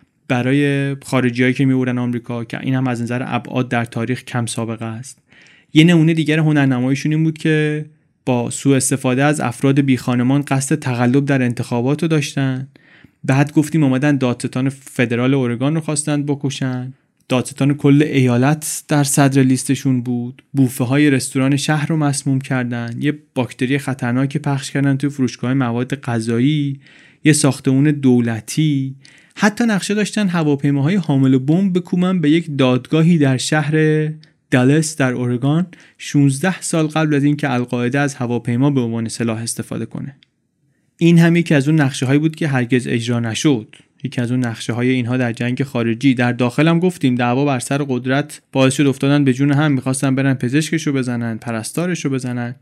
برای خارجیایی که میورن آمریکا، که این هم از نظر ابعاد در تاریخ کم سابقه است. یه نمونه دیگر هنرنماییشون این بود که با سوء استفاده از افراد بی خانمان قصد تقلب در انتخابات رو داشتن. بعد گفتیم اومدن دادستان فدرال اورگان رو خواستن بکشن. دادستان کل ایالت در صدر لیستشون بود. بوفه های رستوران شهر رو مسموم کردن. یه باکتری خطرناکی پخش کردن توی فروشگاه مواد غذایی. یه ساختمون دولتی. حتی نقشه داشتن هواپیماهای حامل بمب بکوبن به یک دادگاهی در شهر دالاس در اورگان 16 سال قبل از اینکه القاعده از هواپیما به عنوان سلاح استفاده کنه. این هم یکی از اون نقشه هایی بود که هرگز اجرا نشد. یکی از اون نقشه های اینها در جنگ خارجی. در داخل هم گفتیم دعوا بر سر قدرت باعث شد افتادن به جون هم، میخواستن برن پزشکشو بزنن، پرستارشو بزنن.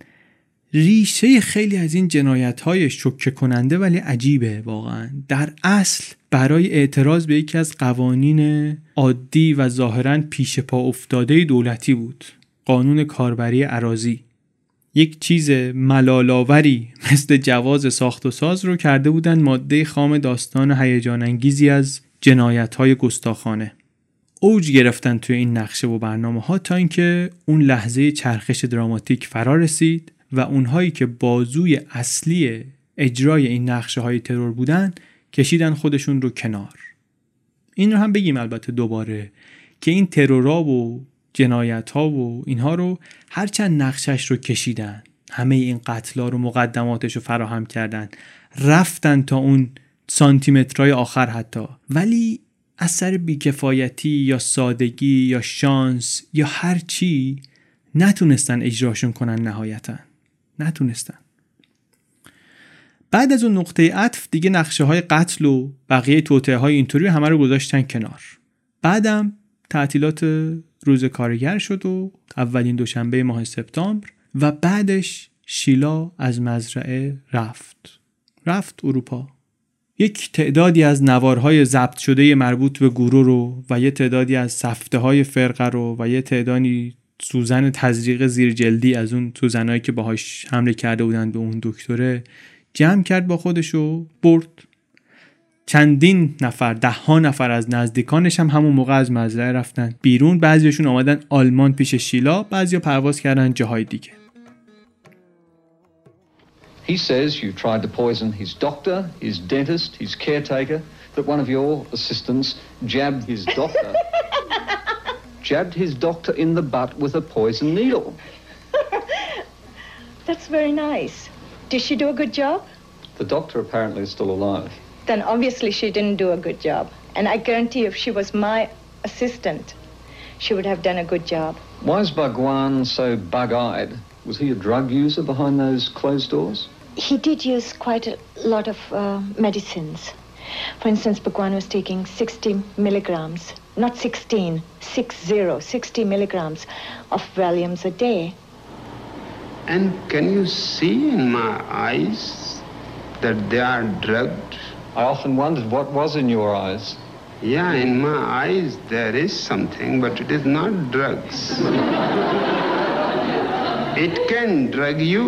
ریشه خیلی از این جنایت های شوکه کننده ولی عجیبه واقعا. در اصل برای اعتراض به یکی از قوانین عادی و ظاهراً پیش پا افتاده دولتی بود، قانون کاربری اراضی. یک چیز ملال‌آوری مثل جواز ساخت و ساز رو کرده بودن ماده خام داستان هیجان انگیزی از جنایت‌های گستاخانه. اوج گرفتن توی این نقشه و برنامه‌ها تا اینکه اون لحظه چرخش دراماتیک فرا رسید و اونهایی که بازوی اصلی اجرای این نقشه‌های ترور بودن کشیدن خودشون رو کنار. این رو هم بگیم البته دوباره که این ترورها و جنایت‌ها و اینها رو هرچند نقشش رو کشیدن، همه این قتل‌ها رو مقدماتش رو فراهم کردن، رفتن تا اون سانتیمترهای آخر حتی، ولی اثر بیکفایتی یا سادگی یا شانس یا هر چی نتونستن اجراشون کنن. نهایتاً نتونستن. بعد از اون نقطه عطف دیگه نقشه های قتل و بقیه توطئه های اینطوری همه رو گذاشتن کنار. بعدم تعطیلات روز کارگر شد و اولین دوشنبه ماه سپتامبر و بعدش شیلا از مزرعه رفت اروپا. یک تعدادی از نوارهای ضبط شده مربوط به گروه رو و یه تعدادی از سفته های فرقه رو و یه تعدادی سوزن تزریق زیرجلدی از اون سوزنایی که باهاش حمله کرده بودن به اون دکتره جمع کرد با خودشو برد. چندین نفر، 10 نفر از نزدیکانش هم همون موقع از مزرعه رفتن بیرون. بعضیشون آمدن آلمان پیش شیلا، بعضیا پرواز کردن جاهای دیگه. He says you tried to poison his doctor, his dentist, his caretaker, that one of your assistants jabbed his doctor in the butt with a poison needle. That's very nice. Did she do a good job? The doctor apparently is still alive. Then obviously she didn't do a good job. And I guarantee if she was my assistant, she would have done a good job. Why is Bhagwan so bug-eyed? Was he a drug user behind those closed doors? He did use quite a lot of medicines. For instance, Bhagwan was taking 60 milligrams, not 16, 60 milligrams of Valiums a day. And can you see in my eyes that they are drugged? I often wondered what was in your eyes. Yeah, in my eyes there is something, but it is not drugs. It can drug you.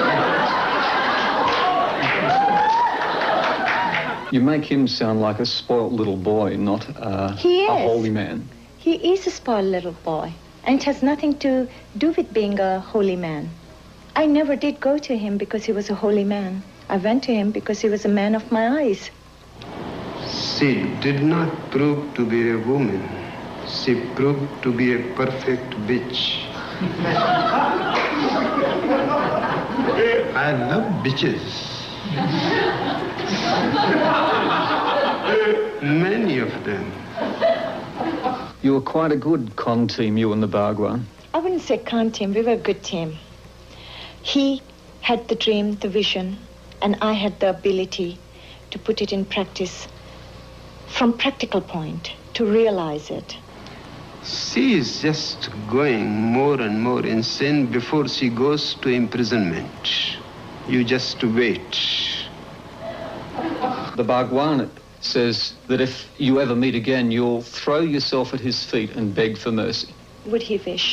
You make him sound like a spoiled little boy, not a holy man. He is a spoiled little boy, and it has nothing to do with being a holy man. I never did go to him because he was a holy man. I went to him because he was a man of my eyes. She did not prove to be a woman. She proved to be a perfect bitch. I love bitches. Many of them. You were quite a good con team, you and the Bhagwan. I wouldn't say con team, we were a good team. He had the dream, the vision, and I had the ability to put it in practice from practical point, to realize it. She is just going more and more insane before she goes to imprisonment. You just wait. The Bhagwan says that if you ever meet again, you'll throw yourself at his feet and beg for mercy. Would he wish?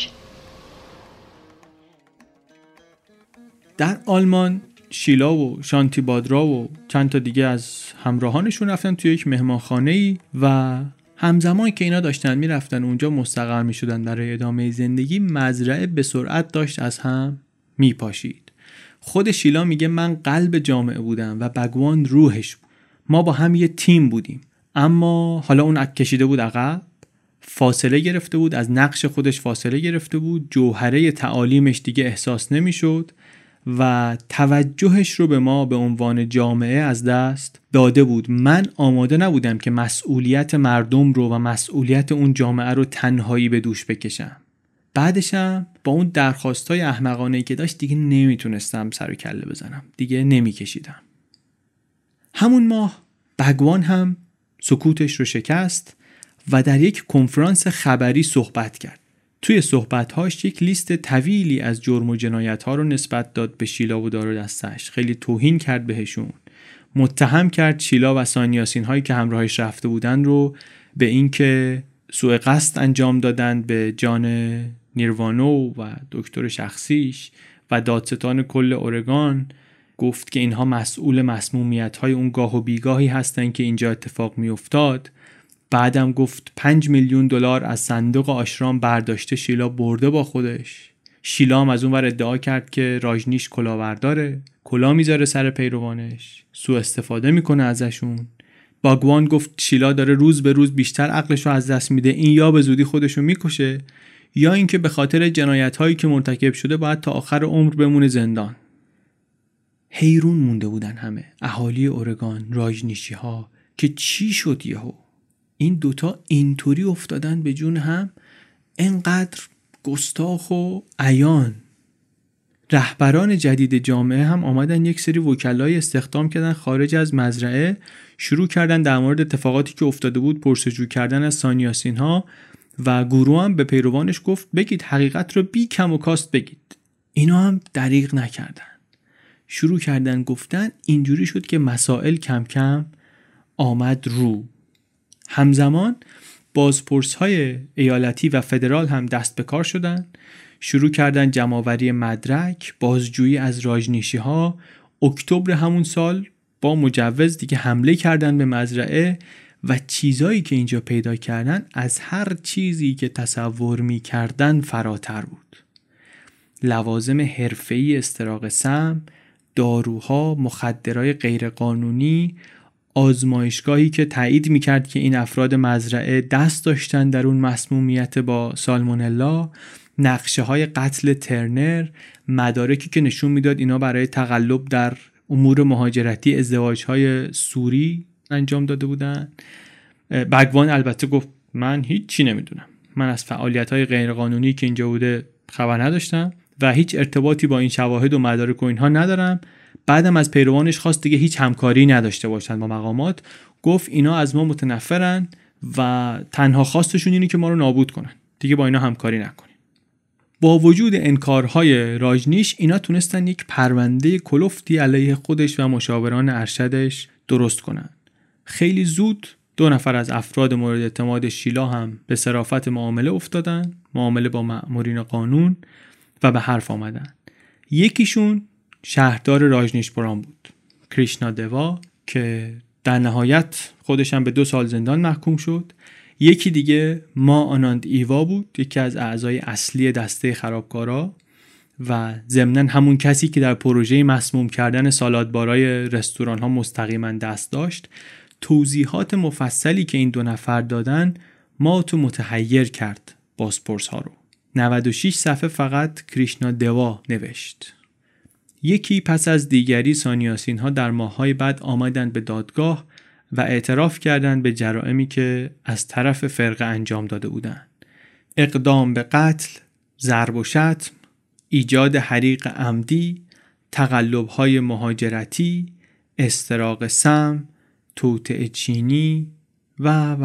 در آلمان شیلا و شانتی بادرا و چند تا دیگه از همراهانشون رفتن توی یک مهمانخانه‌ای و همزمان که اینا داشتن میرفتن اونجا مستقر میشدن برای ادامه زندگی، مزرعه به سرعت داشت از هم میپاشید. خود شیلا میگه من قلب جامعه بودم و بگوان روحش بود. ما با هم یه تیم بودیم، اما حالا اون کشیده بود عقب، فاصله گرفته بود، از نقش خودش فاصله گرفته بود، جوهره تعالیمش دیگه احساس نمیشد و توجهش رو به ما به عنوان جامعه از دست داده بود. من آماده نبودم که مسئولیت مردم رو و مسئولیت اون جامعه رو تنهایی به دوش بکشم. بعدشم با اون درخواستای احمقانه‌ای که داشت دیگه نمیتونستم سر و کله بزنم، دیگه نمیکشیدم. همون ماه بگوان هم سکوتش رو شکست و در یک کنفرانس خبری صحبت کرد. توی صحبت‌هاش یک لیست طویلی از جرم و جنایت‌ها رو نسبت داد به شیلا و دار و دستش. خیلی توهین کرد بهشون. متهم کرد شیلا و سانیاسین هایی که همراهش رفته بودن رو به اینکه سوء قصد انجام دادند به جان نیروانو و دکتر شخصیش و دادستان کل اورگان. گفت که اینها مسئول مسمومیت‌های اون گاه و بیگاهی هستن که اینجا اتفاق می‌افتاد. بعدم گفت 5 میلیون دلار از صندوق آشرام برداشته شیلا برده با خودش. شیلا هم از اون ور ادعا کرد که راجنیش کلاهبرداره، کلاه میذاره سر پیروانش، سوء استفاده میکنه ازشون. باگوان گفت شیلا داره روز به روز بیشتر عقلشو از دست میده، این یا به زودی خودشو میکشه یا اینکه به خاطر جنایت‌هایی که مرتکب شده باید تا آخر عمر بمونه زندان. حیرون مونده بودن همه، اهالی اورگان، راجنیشی‌ها، که چی شد یهو این دوتا اینطوری افتادن به جون هم، انقدر گستاخ و عیان. رهبران جدید جامعه هم آمدن یک سری وکلای استخدام کردن خارج از مزرعه، شروع کردن در مورد اتفاقاتی که افتاده بود پرسجو کردن از سانیاسین ها و گروه هم به پیروانش گفت بگید حقیقت رو بی کم و کاست بگید. اینا هم دریغ نکردن، شروع کردن گفتن. اینجوری شد که مسائل کم کم آمد رو. همزمان بازپرس‌های ایالتی و فدرال هم دست به کار شدن، شروع کردن جمع‌آوری مدرک، بازجویی از راجنیشی‌ها. اکتبر همون سال با مجوز دیگه حمله کردن به مزرعه و چیزایی که اینجا پیدا کردن از هر چیزی که تصور می‌کردن فراتر بود. لوازم حرفه‌ای استراق سم، داروها، مخدرات غیرقانونی، آزمایشگاهی که تایید میکرد که این افراد مزرعه دست داشتن در اون مسمومیت با سالمونلا، نقشه های قتل ترنر، مدارکی که نشون میداد اینا برای تقلب در امور مهاجرتی ازدواج های سوری انجام داده بودن. بگوان البته گفت من هیچی نمیدونم، من از فعالیت های غیرقانونی که اینجا بوده خبر نداشتم و هیچ ارتباطی با این شواهد و مدارک و اینها ندارم. بعدم از پیروانش خواست دیگه هیچ همکاری نداشته باشن با مقامات. گفت اینا از ما متنفرن و تنها خواستشون اینه که ما رو نابود کنن، دیگه با اینا همکاری نکنیم. با وجود انکارهای راجنیش، اینا تونستن یک پرونده کلفتی علیه خودش و مشاوران ارشدش درست کنن. خیلی زود 2 نفر از افراد مورد اعتماد شیلا هم به صرافت معامله افتادن، معامله با مأمورین قانون، و به حرف آمدن. یکیشون شهردار راجنیشپورام بود، کریشنا دوا، که در نهایت خودش هم به 2 سال زندان محکوم شد. یکی دیگه ما آناند ایوا بود، یکی از اعضای اصلی دسته خرابکارا و ضمناً همون کسی که در پروژه مسموم کردن سالادبارای رستوران ها مستقیما دست داشت. توضیحات مفصلی که این 2 نفر دادن ما تو متحیر کرد بازپرس ها رو. 96 صفحه فقط کریشنا دوا نوشت. یکی پس از دیگری سانیاسین ها در ماه‌های بعد آمدند به دادگاه و اعتراف کردند به جرائمی که از طرف فرقه انجام داده بودند. اقدام به قتل، ضرب و شتم، ایجاد حریق عمدی، تقلب‌های مهاجرتی، استراق سم، توطئه چینی و.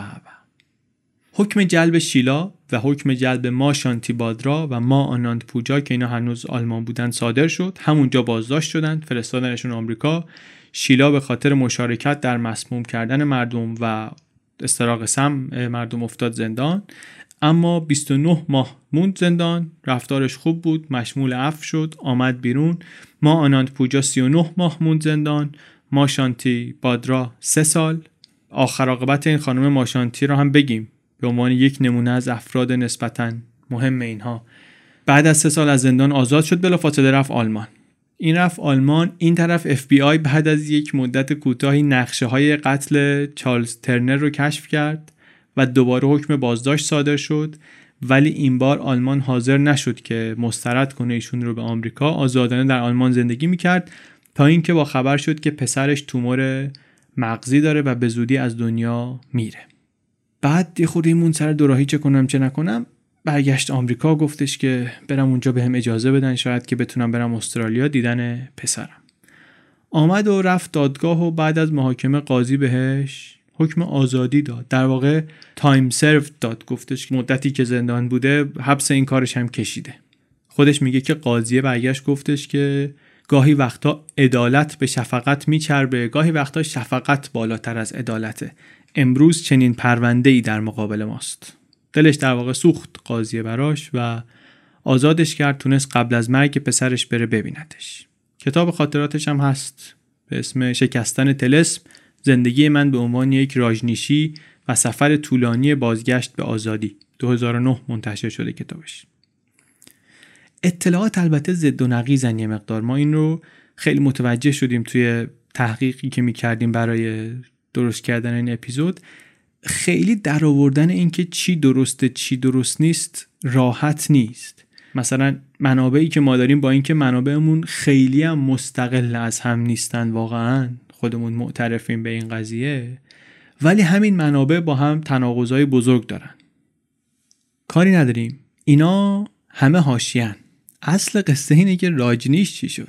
حکم جلب شیلا و حکم جلب ما شانتی بادرا و ما آناند پوجا که اینا هنوز آلمان بودن صادر شد. همونجا بازداشت شدند، فرستادنشون آمریکا. شیلا به خاطر مشارکت در مسموم کردن مردم و استراق سم مردم افتاد زندان، اما 29 ماه موند زندان. رفتارش خوب بود، مشمول عفو شد، آمد بیرون. ما آناند پوجا 39 ماه موند زندان، ما شانتی بادرا 3 سال. آخر عاقبت این خانم ماشانتی رو هم بگیم به عنوان یک نمونه از افراد نسبتاً مهم اینها. بعد از 3 سال از زندان آزاد شد، بلافاصله رفت آلمان. این رفت آلمان، این طرف FBI بعد از یک مدت کوتاهی نقشه‌های قتل چارلز ترنر رو کشف کرد و دوباره حکم بازداشت صادر شد، ولی این بار آلمان حاضر نشد که مسترد کنه ایشون رو به آمریکا. آزادانه در آلمان زندگی میکرد تا اینکه با خبر شد که پسرش تومور مغزی داره و به زودی از دنیا میره. بعد یه خورده ایمون سر دوراهی چه کنم چه نکنم، برگشت آمریکا، گفتش که برم اونجا بهم اجازه بدن شاید که بتونم برم استرالیا دیدن پسرم. آمد و رفت دادگاه و بعد از محاکمه قاضی بهش حکم آزادی داد. در واقع تایم سرفد داد، گفتش که مدتی که زندان بوده حبس این کارش هم کشیده. خودش میگه که قاضیه برگشت گفتش که گاهی وقتا عدالت به شفقت میچربه، گاهی وقتا شفقت بالاتر از عدالته. امروز چنین پرونده‌ای در مقابل ماست. دلش در واقع سوخت قاضیه براش و آزادش کرد. تونست قبل از مرگ پسرش بره ببیندش. کتاب خاطراتش هم هست به اسم شکستن طلسم، زندگی من به عنوان یک راجنیشی و سفر طولانی بازگشت به آزادی. 2009 منتشر شده کتابش. اطلاعات البته ضد و نقیضن یه مقدار. ما این رو خیلی متوجه شدیم توی تحقیقی که می‌کردیم برای درست کردن این اپیزود. خیلی در آوردن این که چی درسته چی درست نیست راحت نیست. مثلا منابعی که ما داریم با اینکه منابعمون خیلی هم مستقل از هم نیستن، واقعا خودمون معترفیم به این قضیه، ولی همین منابع با هم تناقضای بزرگ دارن. کاری نداریم، اینا همه حاشیه‌ان. اصل قصه اینه که راجنیش چی شد.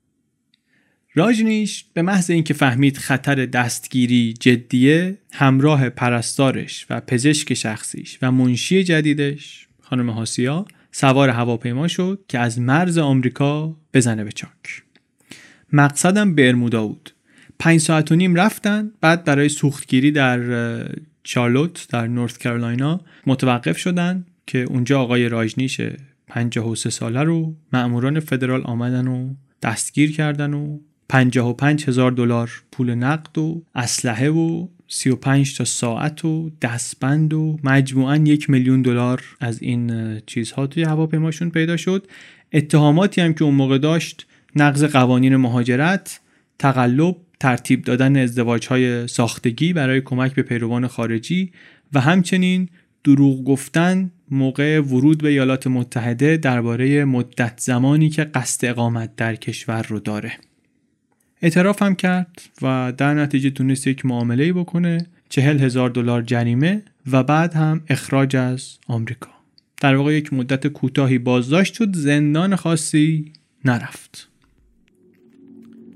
راجنیش به محض اینکه فهمید خطر دستگیری جدیه، همراه پرستارش و پزشک شخصیش و منشی جدیدش خانم هاسیا سوار هواپیما شد که از مرز آمریکا بزنه به چاک. مقصدم برمودا بود. 5 ساعت و نیم رفتن، بعد برای سوختگیری در چارلوت در نورث کارولاینا متوقف شدن که اونجا آقای راجنیش 53 ساله رو مأموران فدرال آمدن و دستگیر کردن و $55,000 پول نقد و اسلحه و 35 تا ساعت و دستبند و مجموعاً $1,000,000 از این چیزها توی هواپیماشون پیدا شد. اتهاماتی هم که اون موقع داشت نقض قوانین مهاجرت، تقلب، ترتیب دادن ازدواج‌های ساختگی برای کمک به پیروان خارجی و همچنین دروغ گفتن موقع ورود به ایالات متحده درباره مدت زمانی که قصد اقامت در کشور رو داره. اعتراف هم کرد و در نتیجه تونست یک معامله‌ای بکنه، $40,000 جریمه و بعد هم اخراج از آمریکا. در واقع یک مدت کوتاهی بازداشت شد، زندان خاصی نرفت.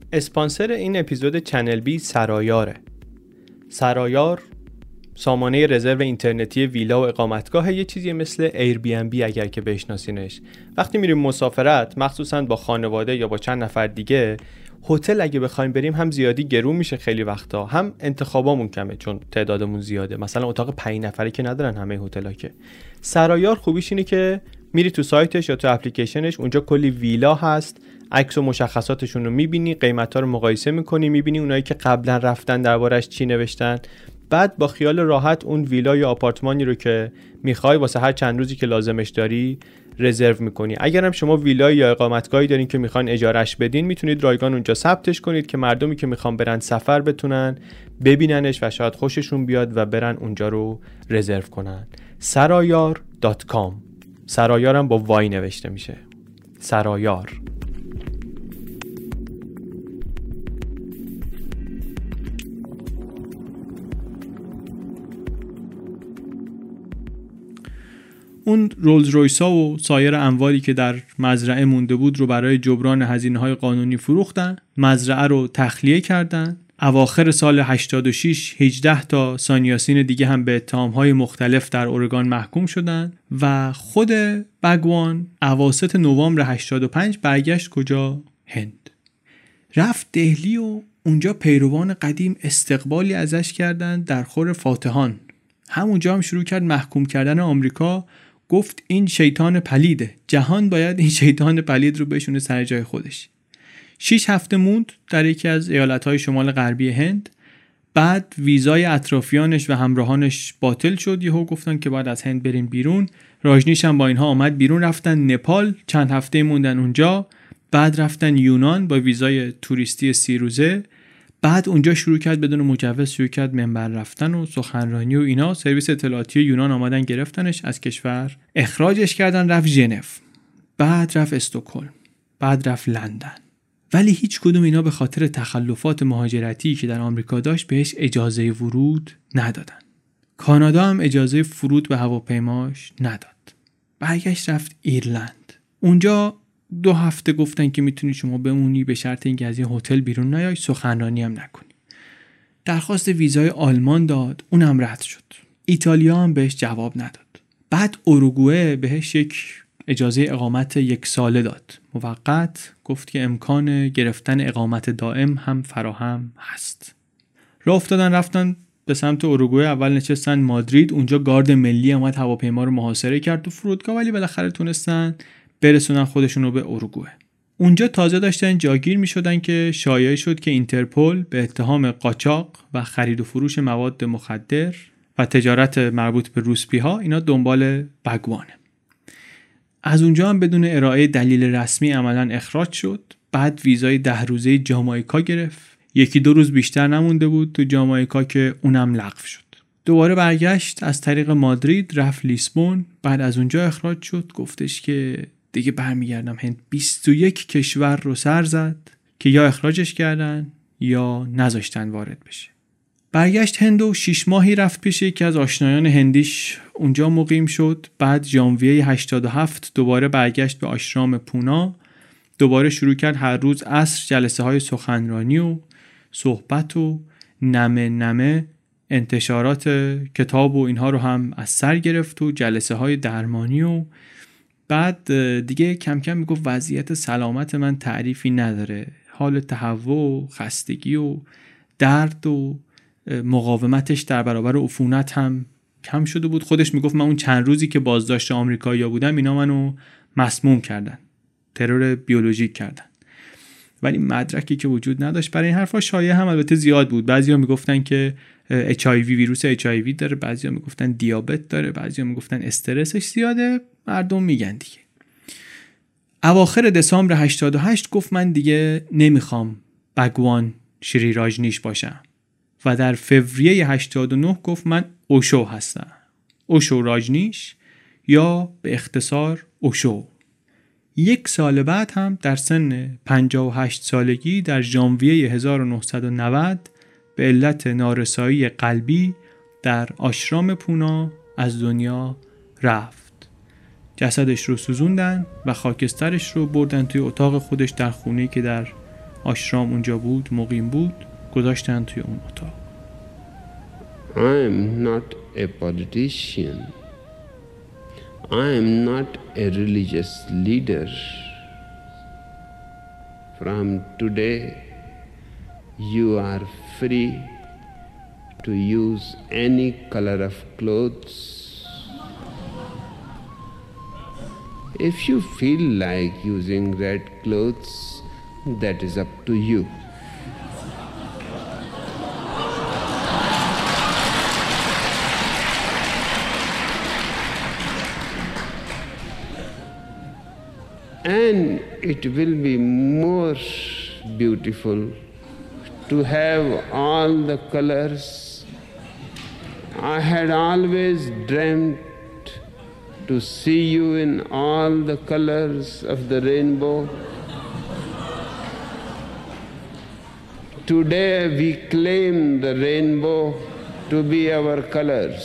اسپانسر این اپیزود چنل بی سرایاره. سرایار سامانه رزرو اینترنتی ویلا و اقامتگاه، یه چیزی مثل ایر بی ام بی اگر که بشناسینش. وقتی میریم مسافرت، مخصوصا با خانواده یا با چند نفر دیگه، هتل اگه بخوایم بریم هم زیادی گرون میشه خیلی وقتا، هم انتخابامون کمه چون تعدادمون زیاده. مثلا اتاق 5 نفره که ندارن همه هتل‌ها که. سرایار خوبیش اینه که میری تو سایتش یا تو اپلیکیشنش، اونجا کلی ویلا هست، عکس و مشخصاتشون رو میبینی، قیمتا رو مقایسه میکنی، میبینی اونایی که قبلا رفتن دربارش چی نوشتن. بعد با خیال راحت اون ویلا یا آپارتمانی رو که میخوای واسه هر چند روزی که لازمش داری رزرو میکنی. اگر هم شما ویلا یا اقامتگاهی دارین که میخواین اجارهش بدین، میتونید رایگان اونجا ثبتش کنید که مردمی که میخوان برن سفر بتونن ببیننش و شاید خوششون بیاد و برن اونجا رو رزرو کنن. sarayar.com. سرایارم با وای نوشته میشه. سرایار. اون رولز رویسا و سایر اموالی که در مزرعه مونده بود رو برای جبران هزینه‌های قانونی فروختن، مزرعه رو تخلیه کردن. اواخر سال 86 18 تا سانیاسین دیگه هم به اتهام‌های مختلف در اورگان محکوم شدن و خود بگوان اواسط نوامبر 85 برگشت کجا؟ هند. رفت دهلی و اونجا پیروان قدیم استقبالی ازش کردن در خور فاتحان. همونجا هم شروع کرد محکوم کردن آمریکا. گفت این شیطان پلیده، جهان باید این شیطان پلید رو بشونه سر جای خودش. 6 هفته موند در یکی از ایالت‌های شمال غربی هند. بعد ویزای اطرافیانش و همراهانش باطل شد. یهو گفتن که باید از هند بریم بیرون. راجنیش هم با اینها آمد بیرون، رفتن نپال، چند هفته موندن اونجا. بعد رفتن یونان با ویزای توریستی 30 روزه. بعد اونجا شروع کرد بدون مجوز شروع کرد منبر رفتن و سخنرانی و اینا. سرویس اطلاعاتی یونان آمدن گرفتنش از کشور، اخراجش کردن، رفت ژنو، بعد رفت استکهلم، بعد رفت لندن. ولی هیچ کدوم اینا به خاطر تخلفات مهاجرتی که در آمریکا داشت بهش اجازه ورود ندادن. کانادا هم اجازه فرود به هواپیماش نداد. برگشت رفت ایرلند. اونجا 2 هفته گفتن که میتونی شما بمونی به شرط اینکه از این هتل بیرون نیای، سخنرانی هم نکنی. درخواست ویزای آلمان داد، اونم رد شد. ایتالیا هم بهش جواب نداد. بعد اروگوئه بهش یک اجازه اقامت 1 ساله داد، موقت. گفت که امکان گرفتن اقامت دائم هم فراهم هست. راه افتادن رفتن به سمت اروگوئه. اول نشستن مادرید، اونجا گارد ملی اومد هواپیما رو محاصره کرد تو فرودگاه، ولی بالاخره تونستن برسونن خودشون رو به اروگوئه. اونجا تازه داشتن جاگیر می شدن که شایعه شد که اینترپول به اتهام قاچاق و خرید و فروش مواد مخدر و تجارت مربوط به روسپی‌ها اینا دنبال بگوانه. از اونجا هم بدون ارائه دلیل رسمی عملاً اخراج شد. بعد ویزای 10 روزه جامائیکا گرفت. 1-2 روز بیشتر نمونده بود تو جامائیکا که اونم لغو شد. دوباره برگشت از طریق مادرید رفت لیسبون. بعد از اونجا اخراج شد. گفتش که دیگه برمیگردم هند. 21 کشور رو سر زد که یا اخراجش کردن یا نذاشتن وارد بشه. برگشت هند و 6 ماهی رفت پیش یکی از آشنایان هندیش، اونجا مقیم شد. بعد ژانویه 87 دوباره برگشت به آشرام پونا. دوباره شروع کرد هر روز عصر جلسه های سخنرانی و صحبت و نمه انتشارات کتاب و اینها رو هم از سر گرفت و جلسه های درمانی. و بعد دیگه کم کم میگفت وضعیت سلامت من تعریفی نداره، حال تهوع و خستگی و درد و مقاومتش در برابر عفونت هم کم شده بود. خودش میگفت من اون چند روزی که بازداشت آمریکایی‌ها بودم اینا منو مسموم کردن، ترور بیولوژیک کردن، ولی مدرکی که وجود نداشت برای این حرفا. شایعه هم البته زیاد بود. بعضیا میگفتن که HIV ویروس HIV داره، بعضیا میگفتن دیابت داره، بعضیا میگفتن استرسش زیاده. مردم میگن دیگه. اواخر دسامبر 88 گفت من دیگه نمیخوام بگوان شری راجنیش باشم و در فوریه 89 گفت من اوشو هستم. اوشو راجنیش یا به اختصار اوشو. 1 سال بعد هم در سن 58 سالگی در ژانویه 1990 به علت نارسایی قلبی در آشرام پونا از دنیا رفت. جسدش رو سوزوندن و خاکسترش رو بردن توی اتاق خودش در خونه‌ای که در آشرام اونجا بود، مقیم بود، گذاشتن توی اون اتاق. I am not a politician. I am not a religious leader. From today, you are free to use any color of clothes. If you feel like using red clothes, that is up to you. And it will be more beautiful to have all the colors. I had always dreamt to see you in all the colors of the rainbow. Today we claim the rainbow to be our colors.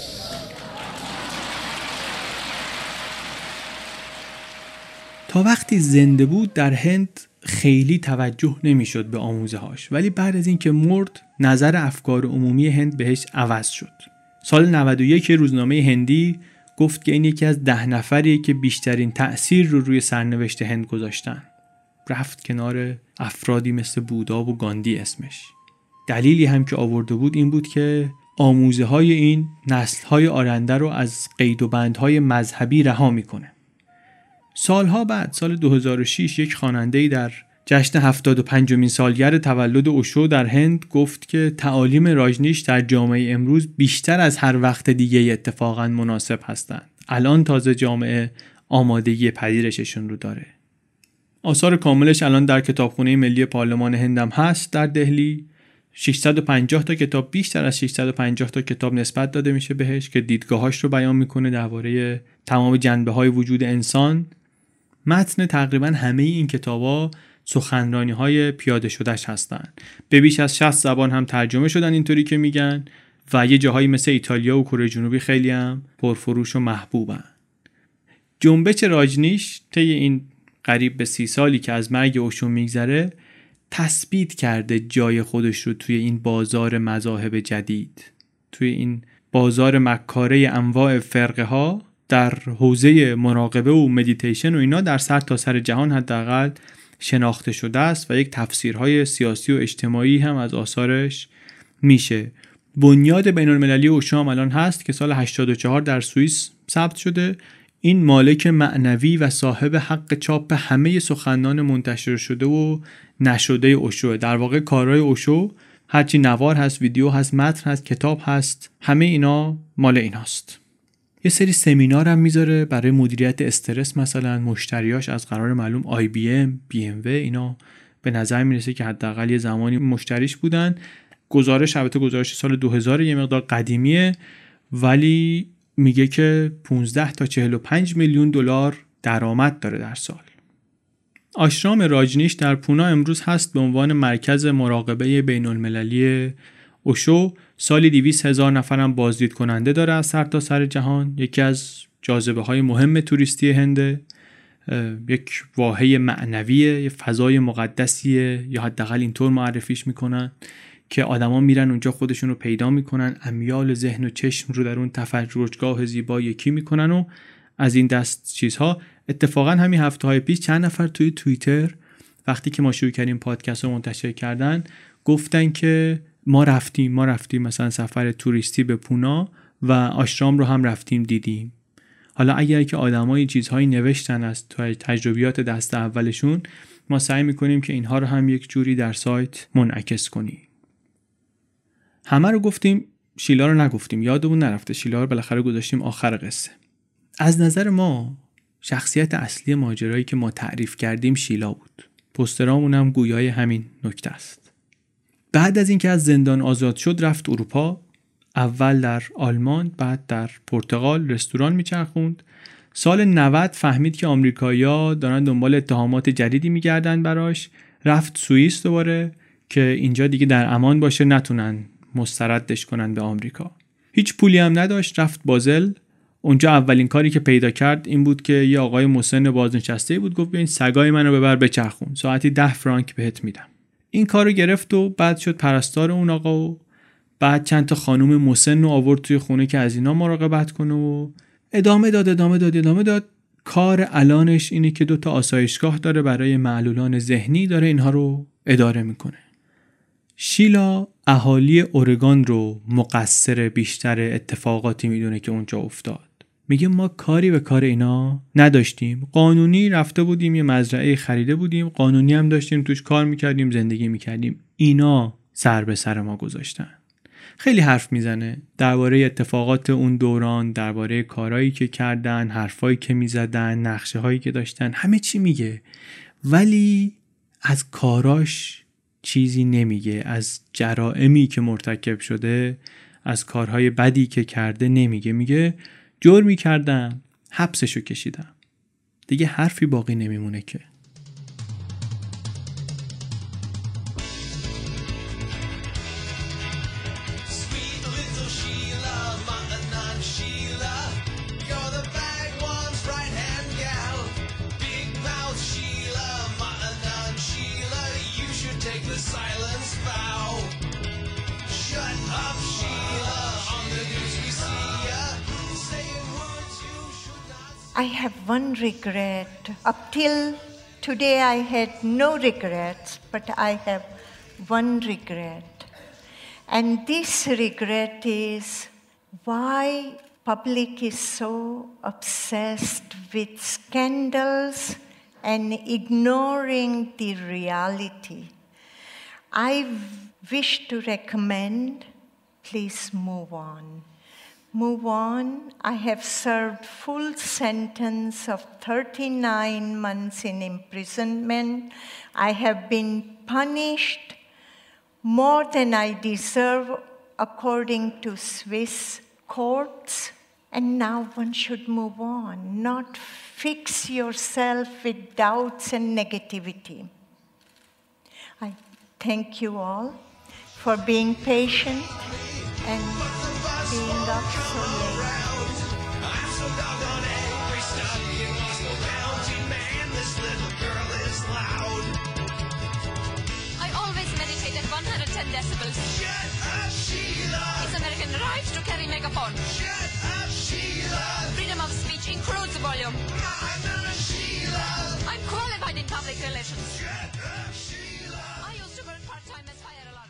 تا وقتی زنده بود در هند خیلی توجه نمیشد به آموزه‌هاش، ولی بعد از اینکه مرد نظر افکار عمومی هند بهش عوض شد. سال 91 روزنامه هندی گفت که این یکی از 10 نفریه که بیشترین تأثیر رو روی سرنوشت هند گذاشتن. رفت کنار افرادی مثل بودا و گاندی اسمش. دلیلی هم که آورده بود این بود که آموزه‌های این نسل‌های آینده رو از قید و بندهای مذهبی رها میکنه. سالها بعد، سال 2006، یک خواننده‌ای در جشن 75مین سالگرد تولد اوشو در هند گفت که تعالیم راجنیش در جامعه امروز بیشتر از هر وقت دیگه اتفاقاً مناسب هستند. الان تازه جامعه آمادگی پذیرششون رو داره. آثار کاملش الان در کتابخانه ملی پارلمان هند هم هست در دهلی. 650 تا کتاب، بیشتر از 650 تا کتاب نسبت داده میشه بهش که دیدگاهاش رو بیان میکنه درباره تمام جنبه‌های وجود انسان. متن تقریبا همه این کتابا سخنرانی‌های پیاده شدهش هستن. به بیش از 60 زبان هم ترجمه شدن اینطوری که میگن و یه جاهایی مثل ایتالیا و کره جنوبی خیلی هم پرفروش و محبوبن. جنبش راجنیش طی این قریب به 30 سالی که از مرگ اوشو میگذره تثبیت کرده جای خودش رو توی این بازار مذاهب جدید، توی این بازار مکاره انواع فرقه ها در حوزه مراقبه و مدیتیشن و اینا در سر جهان حداقل شناخته شده است و یک تفسیرهای سیاسی و اجتماعی هم از آثارش میشه. بنیاد بین‌المللی اوشو هم الان هست که سال 84 در سوئیس ثبت شده. این مالک معنوی و صاحب حق چاپ همه سخنان منتشر شده و نشده اوشو. در واقع کارهای اوشو هرچی نوار هست، ویدیو هست، متن هست، کتاب هست، همه اینا مال این هست. یه سری سمینار هم میذاره برای مدیریت استرس، مثلا مشتریاش از قرار معلوم IBM، BMW، اینا به نظر میرسه که حداقل یه زمانی مشتریش بودن. گزارش البته گزارش سال 2000 یه مقدار قدیمیه، ولی میگه که 15 تا 45 میلیون دلار درآمد داره در سال. آشرام راجنیش در پونا امروز هست به عنوان مرکز مراقبه بین‌المللی اوشو. سالی 200,000 نفرم بازدید کننده داره از سر جهان. یکی از جاذبه های مهم توریستی هنده. یک واحه معنویه، یک فضای مقدسیه، یا حداقل اینطور معرفیش میکنن که آدما میرن اونجا خودشون رو پیدا میکنن، امیال ذهن و چشم رو در اون تفرجگاه زیبا یکی میکنن و از این دست چیزها. اتفاقا همین هفته‌های پیش چند نفر توی توییتر وقتی که ما شروع کردیم پادکست رو منتشر کردن گفتن که ما رفتیم مثلا سفر توریستی به پونا و آشرام رو هم رفتیم دیدیم. حالا اگر که آدمای چیزهایی نوشتن از تجربیات دست اولشون، ما سعی میکنیم که اینها رو هم یک جوری در سایت منعکس کنیم. همه رو گفتیم، شیلا رو نگفتیم، یادمون نرفته. شیلا رو بالاخره گذاشتیم آخر قصه. از نظر ما شخصیت اصلی ماجرایی که ما تعریف کردیم شیلا بود. پوسترامون هم گویای همین نکته است. بعد از اینکه از زندان آزاد شد رفت اروپا، اول در آلمان، بعد در پرتغال رستوران میچرخوند. سال 90 فهمید که آمریکایی‌ها دارن دنبال اتهامات جدیدی میگردن براش، رفت سوئیس دوباره که اینجا دیگه در امان باشه، نتونن مستردش کنن به آمریکا. هیچ پولی هم نداشت، رفت بازل. اونجا اولین کاری که پیدا کرد این بود که یه آقای مسن بازنشسته بود گفت ببین سگای منو ببر بچرخون، ساعتی 10 فرانک بهت میدم. این کارو گرفت و بعد شد پرستار اون آقا و بعد چند تا خانم مسن رو آورد توی خونه که از اینا مراقبت کنه و ادامه داد. کار الانش اینه که 2 آسایشگاه داره برای معلولان ذهنی، داره اینها رو اداره میکنه. شیلا اهالی اورگان رو مقصر بیشتر اتفاقاتی میدونه که اونجا افتاد. میگه ما کاری به کار اینا نداشتیم، قانونی رفته بودیم یه مزرعه خریده بودیم، قانونی هم داشتیم توش کار میکردیم، زندگی میکردیم، اینا سر به سر ما گذاشتن. خیلی حرف میزنه درباره اتفاقات اون دوران، درباره کارهایی که کردن، حرفایی که میزدن، نقشه هایی که داشتن، همه چی میگه، ولی از کاراش چیزی نمیگه، از جرائمی که مرتکب شده، از کارهای بدی که کرده نمیگه. میگه جرمی کردم، حبسشو کشیدم، دیگه حرفی باقی نمیمونه که. I have one regret. Up till today I had no regrets, but I have one regret. And this regret is why public is so obsessed with scandals and ignoring the reality. I wish to recommend, please move on. Move on. I have served full sentence of 39 months in imprisonment. I have been punished more than I deserve according to Swiss courts. And now one should move on, not fix yourself with doubts and negativity. I thank you all for being patient and being up so late. I'm so doggone angry, stuck in Moscow County, man, this little girl is loud. I always meditate at 110 decibels. Shut up, Sheila! It's American right to carry makeup on. Shut up, Sheila! Freedom of speech includes volume. No, Sheila! I'm qualified in public relations. Shut up, Sheila! I used to work part-time as fire alarm.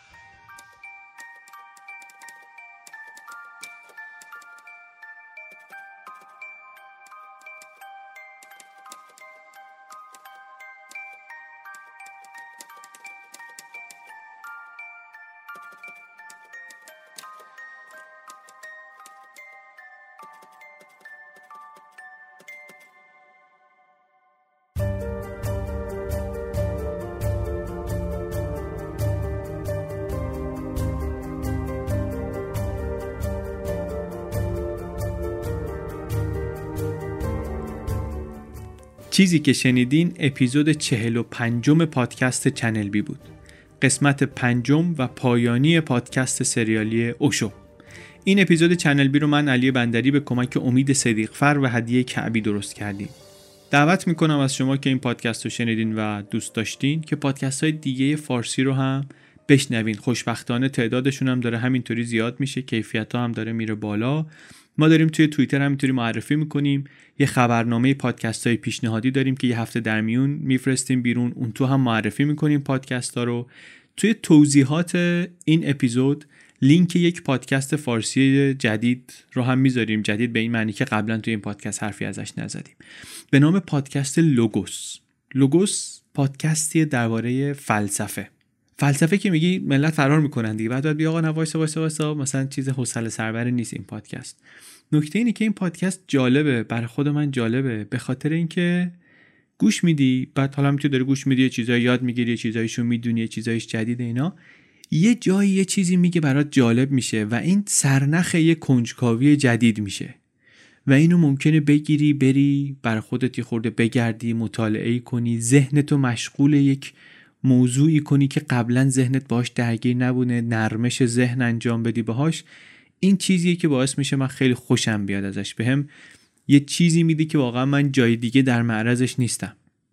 چیزی که شنیدین اپیزود 45 پادکست چنل بی بود. قسمت 5 و پایانی پادکست سریالی اوشو. این اپیزود چنل بی رو من علی بندری به کمک امید صدیقفر و هدیه کعبی درست کردیم. دعوت میکنم از شما که این پادکست رو شنیدین و دوست داشتین که پادکست های دیگه فارسی رو هم بشنوین. خوشبختانه تعدادشون هم داره همینطوری زیاد میشه، کیفیت ها هم داره میره بالا. ما داریم توی توییتر همینطوری معرفی میکنیم، یه خبرنامه پادکست های پیشنهادی داریم که یه هفته در میون میفرستیم بیرون، اون تو هم معرفی میکنیم پادکست ها رو. توی توضیحات این اپیزود لینک یک پادکست فارسی جدید رو هم میذاریم، جدید به این معنی که قبلا توی این پادکست حرفی ازش نزدیم، به نام پادکست لوگوس. لوگوس پادکستی درباره فلسفه که میگی ملت فرار میکنن دیگه، بعد بیا آقا نه وایسا مثلا چیز حوصله سربر نیست این پادکست. نکته اینه که این پادکست جالبه، برای خود من جالبه، به خاطر اینکه گوش میدی، بعد حالا میتونی داری گوش میدی، یه چیزایی یاد میگیری، یه چیزایشو میدونی، یه چیزایش جدیده، اینا یه جایی یه چیزی میگه برات جالب میشه و این سرنخ یه کنجکاوی جدید میشه و اینو ممکنه بگیری بری برای خودت یه خورده بگردی، مطالعه کنی، ذهنتو مشغول یک موضوعی کنی که قبلا ذهنت باهاش درگیر نبوده، نرمش ذهن انجام بدی باهاش. این چیزیه که باعث میشه من خیلی خوشم بیاد ازش، بهم یه چیزی میده که واقعا من جای دیگه در معرضش نیستم.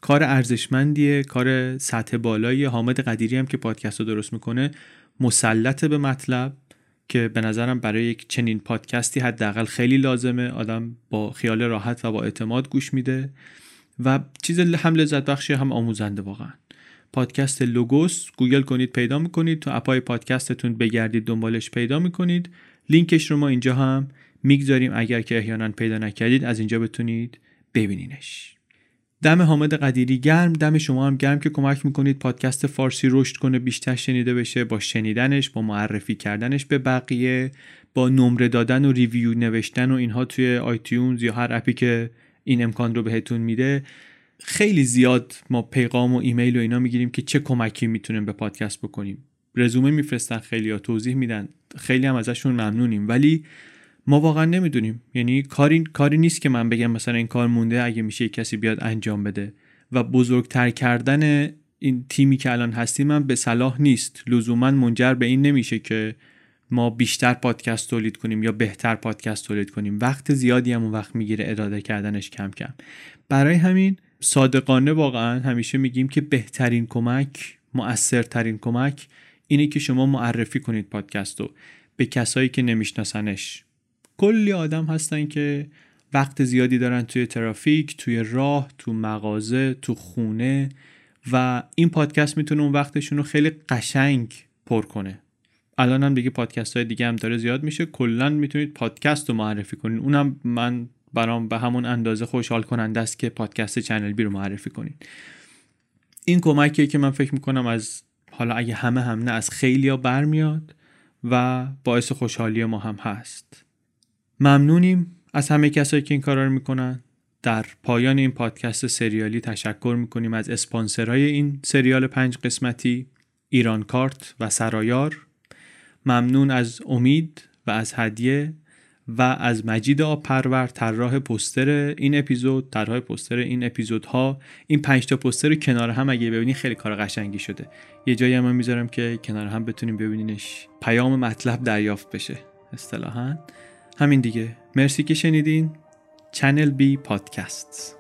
کار ارزشمندیه، کار سطح بالایی. حامد قدیری هم که پادکست رو درست میکنه مسلط به مطلب که به نظرم برای یک چنین پادکستی حداقل خیلی لازمه. آدم با خیال راحت و با اعتماد گوش میده و چیز هم لذت بخشی هم آموزنده. واقعا پادکست لوگوس گوگل کنید پیدا میکنید، تو اپای پادکستتون بگردید دنبالش پیدا میکنید. لینکش رو ما اینجا هم میگذاریم اگر که احیانا پیدا نکردید از اینجا بتونید ببینینش. دم حامد قدیری گرم، دم شما هم گرم که کمک میکنید پادکست فارسی رشد کنه، بیشتر شنیده بشه، با شنیدنش، با معرفی کردنش به بقیه، با نمره دادن و ریویو نوشتن و اینها توی آیتیونز یا هر اپی که این امکان رو بهتون میده. خیلی زیاد ما پیغام و ایمیل و اینا میگیریم که چه کمکی میتونیم به پادکست بکنیم. رزومه میفرستن خیلی‌ها، توضیح میدن، خیلی هم ازشون ممنونیم، ولی ما واقعا نمیدونیم. یعنی کاری نیست که من بگم مثلا این کار مونده، اگه میشه کسی بیاد انجام بده. و بزرگتر کردن این تیمی که الان هستیم هم به صلاح نیست. لزوما منجر به این نمیشه که ما بیشتر پادکست تولید کنیم یا بهتر پادکست تولید کنیم. وقت زیادی هم اون وقت میگیره اراده کردنش کم کم. برای همین صادقانه واقعا همیشه میگیم که بهترین کمک، مؤثرترین کمک اینه که شما معرفی کنید پادکست رو به کسایی که نمیشناسنش. کلی آدم هستن که وقت زیادی دارن توی ترافیک، توی راه، تو مغازه، تو خونه و این پادکست میتونه اون وقتشون رو خیلی قشنگ پر کنه. الان هم دیگه پادکست های دیگه هم داره زیاد میشه، کلن میتونید پادکست رو معرفی کنید. اونم من برام به همون اندازه خوشحال کننده است که پادکست چنل بی رو معرفی کنید. این کمکیه که من فکر میکنم از حالا اگه همه هم نه از خیلیا برمیاد و باعث خوشحالی ما هم هست. ممنونیم از همه کسایی که این کارا رو میکنن. در پایان این پادکست سریالی تشکر میکنیم از اسپانسرهای این سریال 5 قسمتی، ایران کارت و سرایار. ممنون از امید و از هدیه و از مجید آبپرور طراح پوستر این اپیزود، طراح پوستر این اپیزودها. این 5 تا پوستر کنار هم اگه ببینید خیلی کار قشنگی شده. یه جایی هم میذارم که کنار هم بتونیم ببینینش، پیام مطلب دریافت بشه اصطلاحاً. همین دیگه. مرسی که شنیدین. چنل بی پادکست.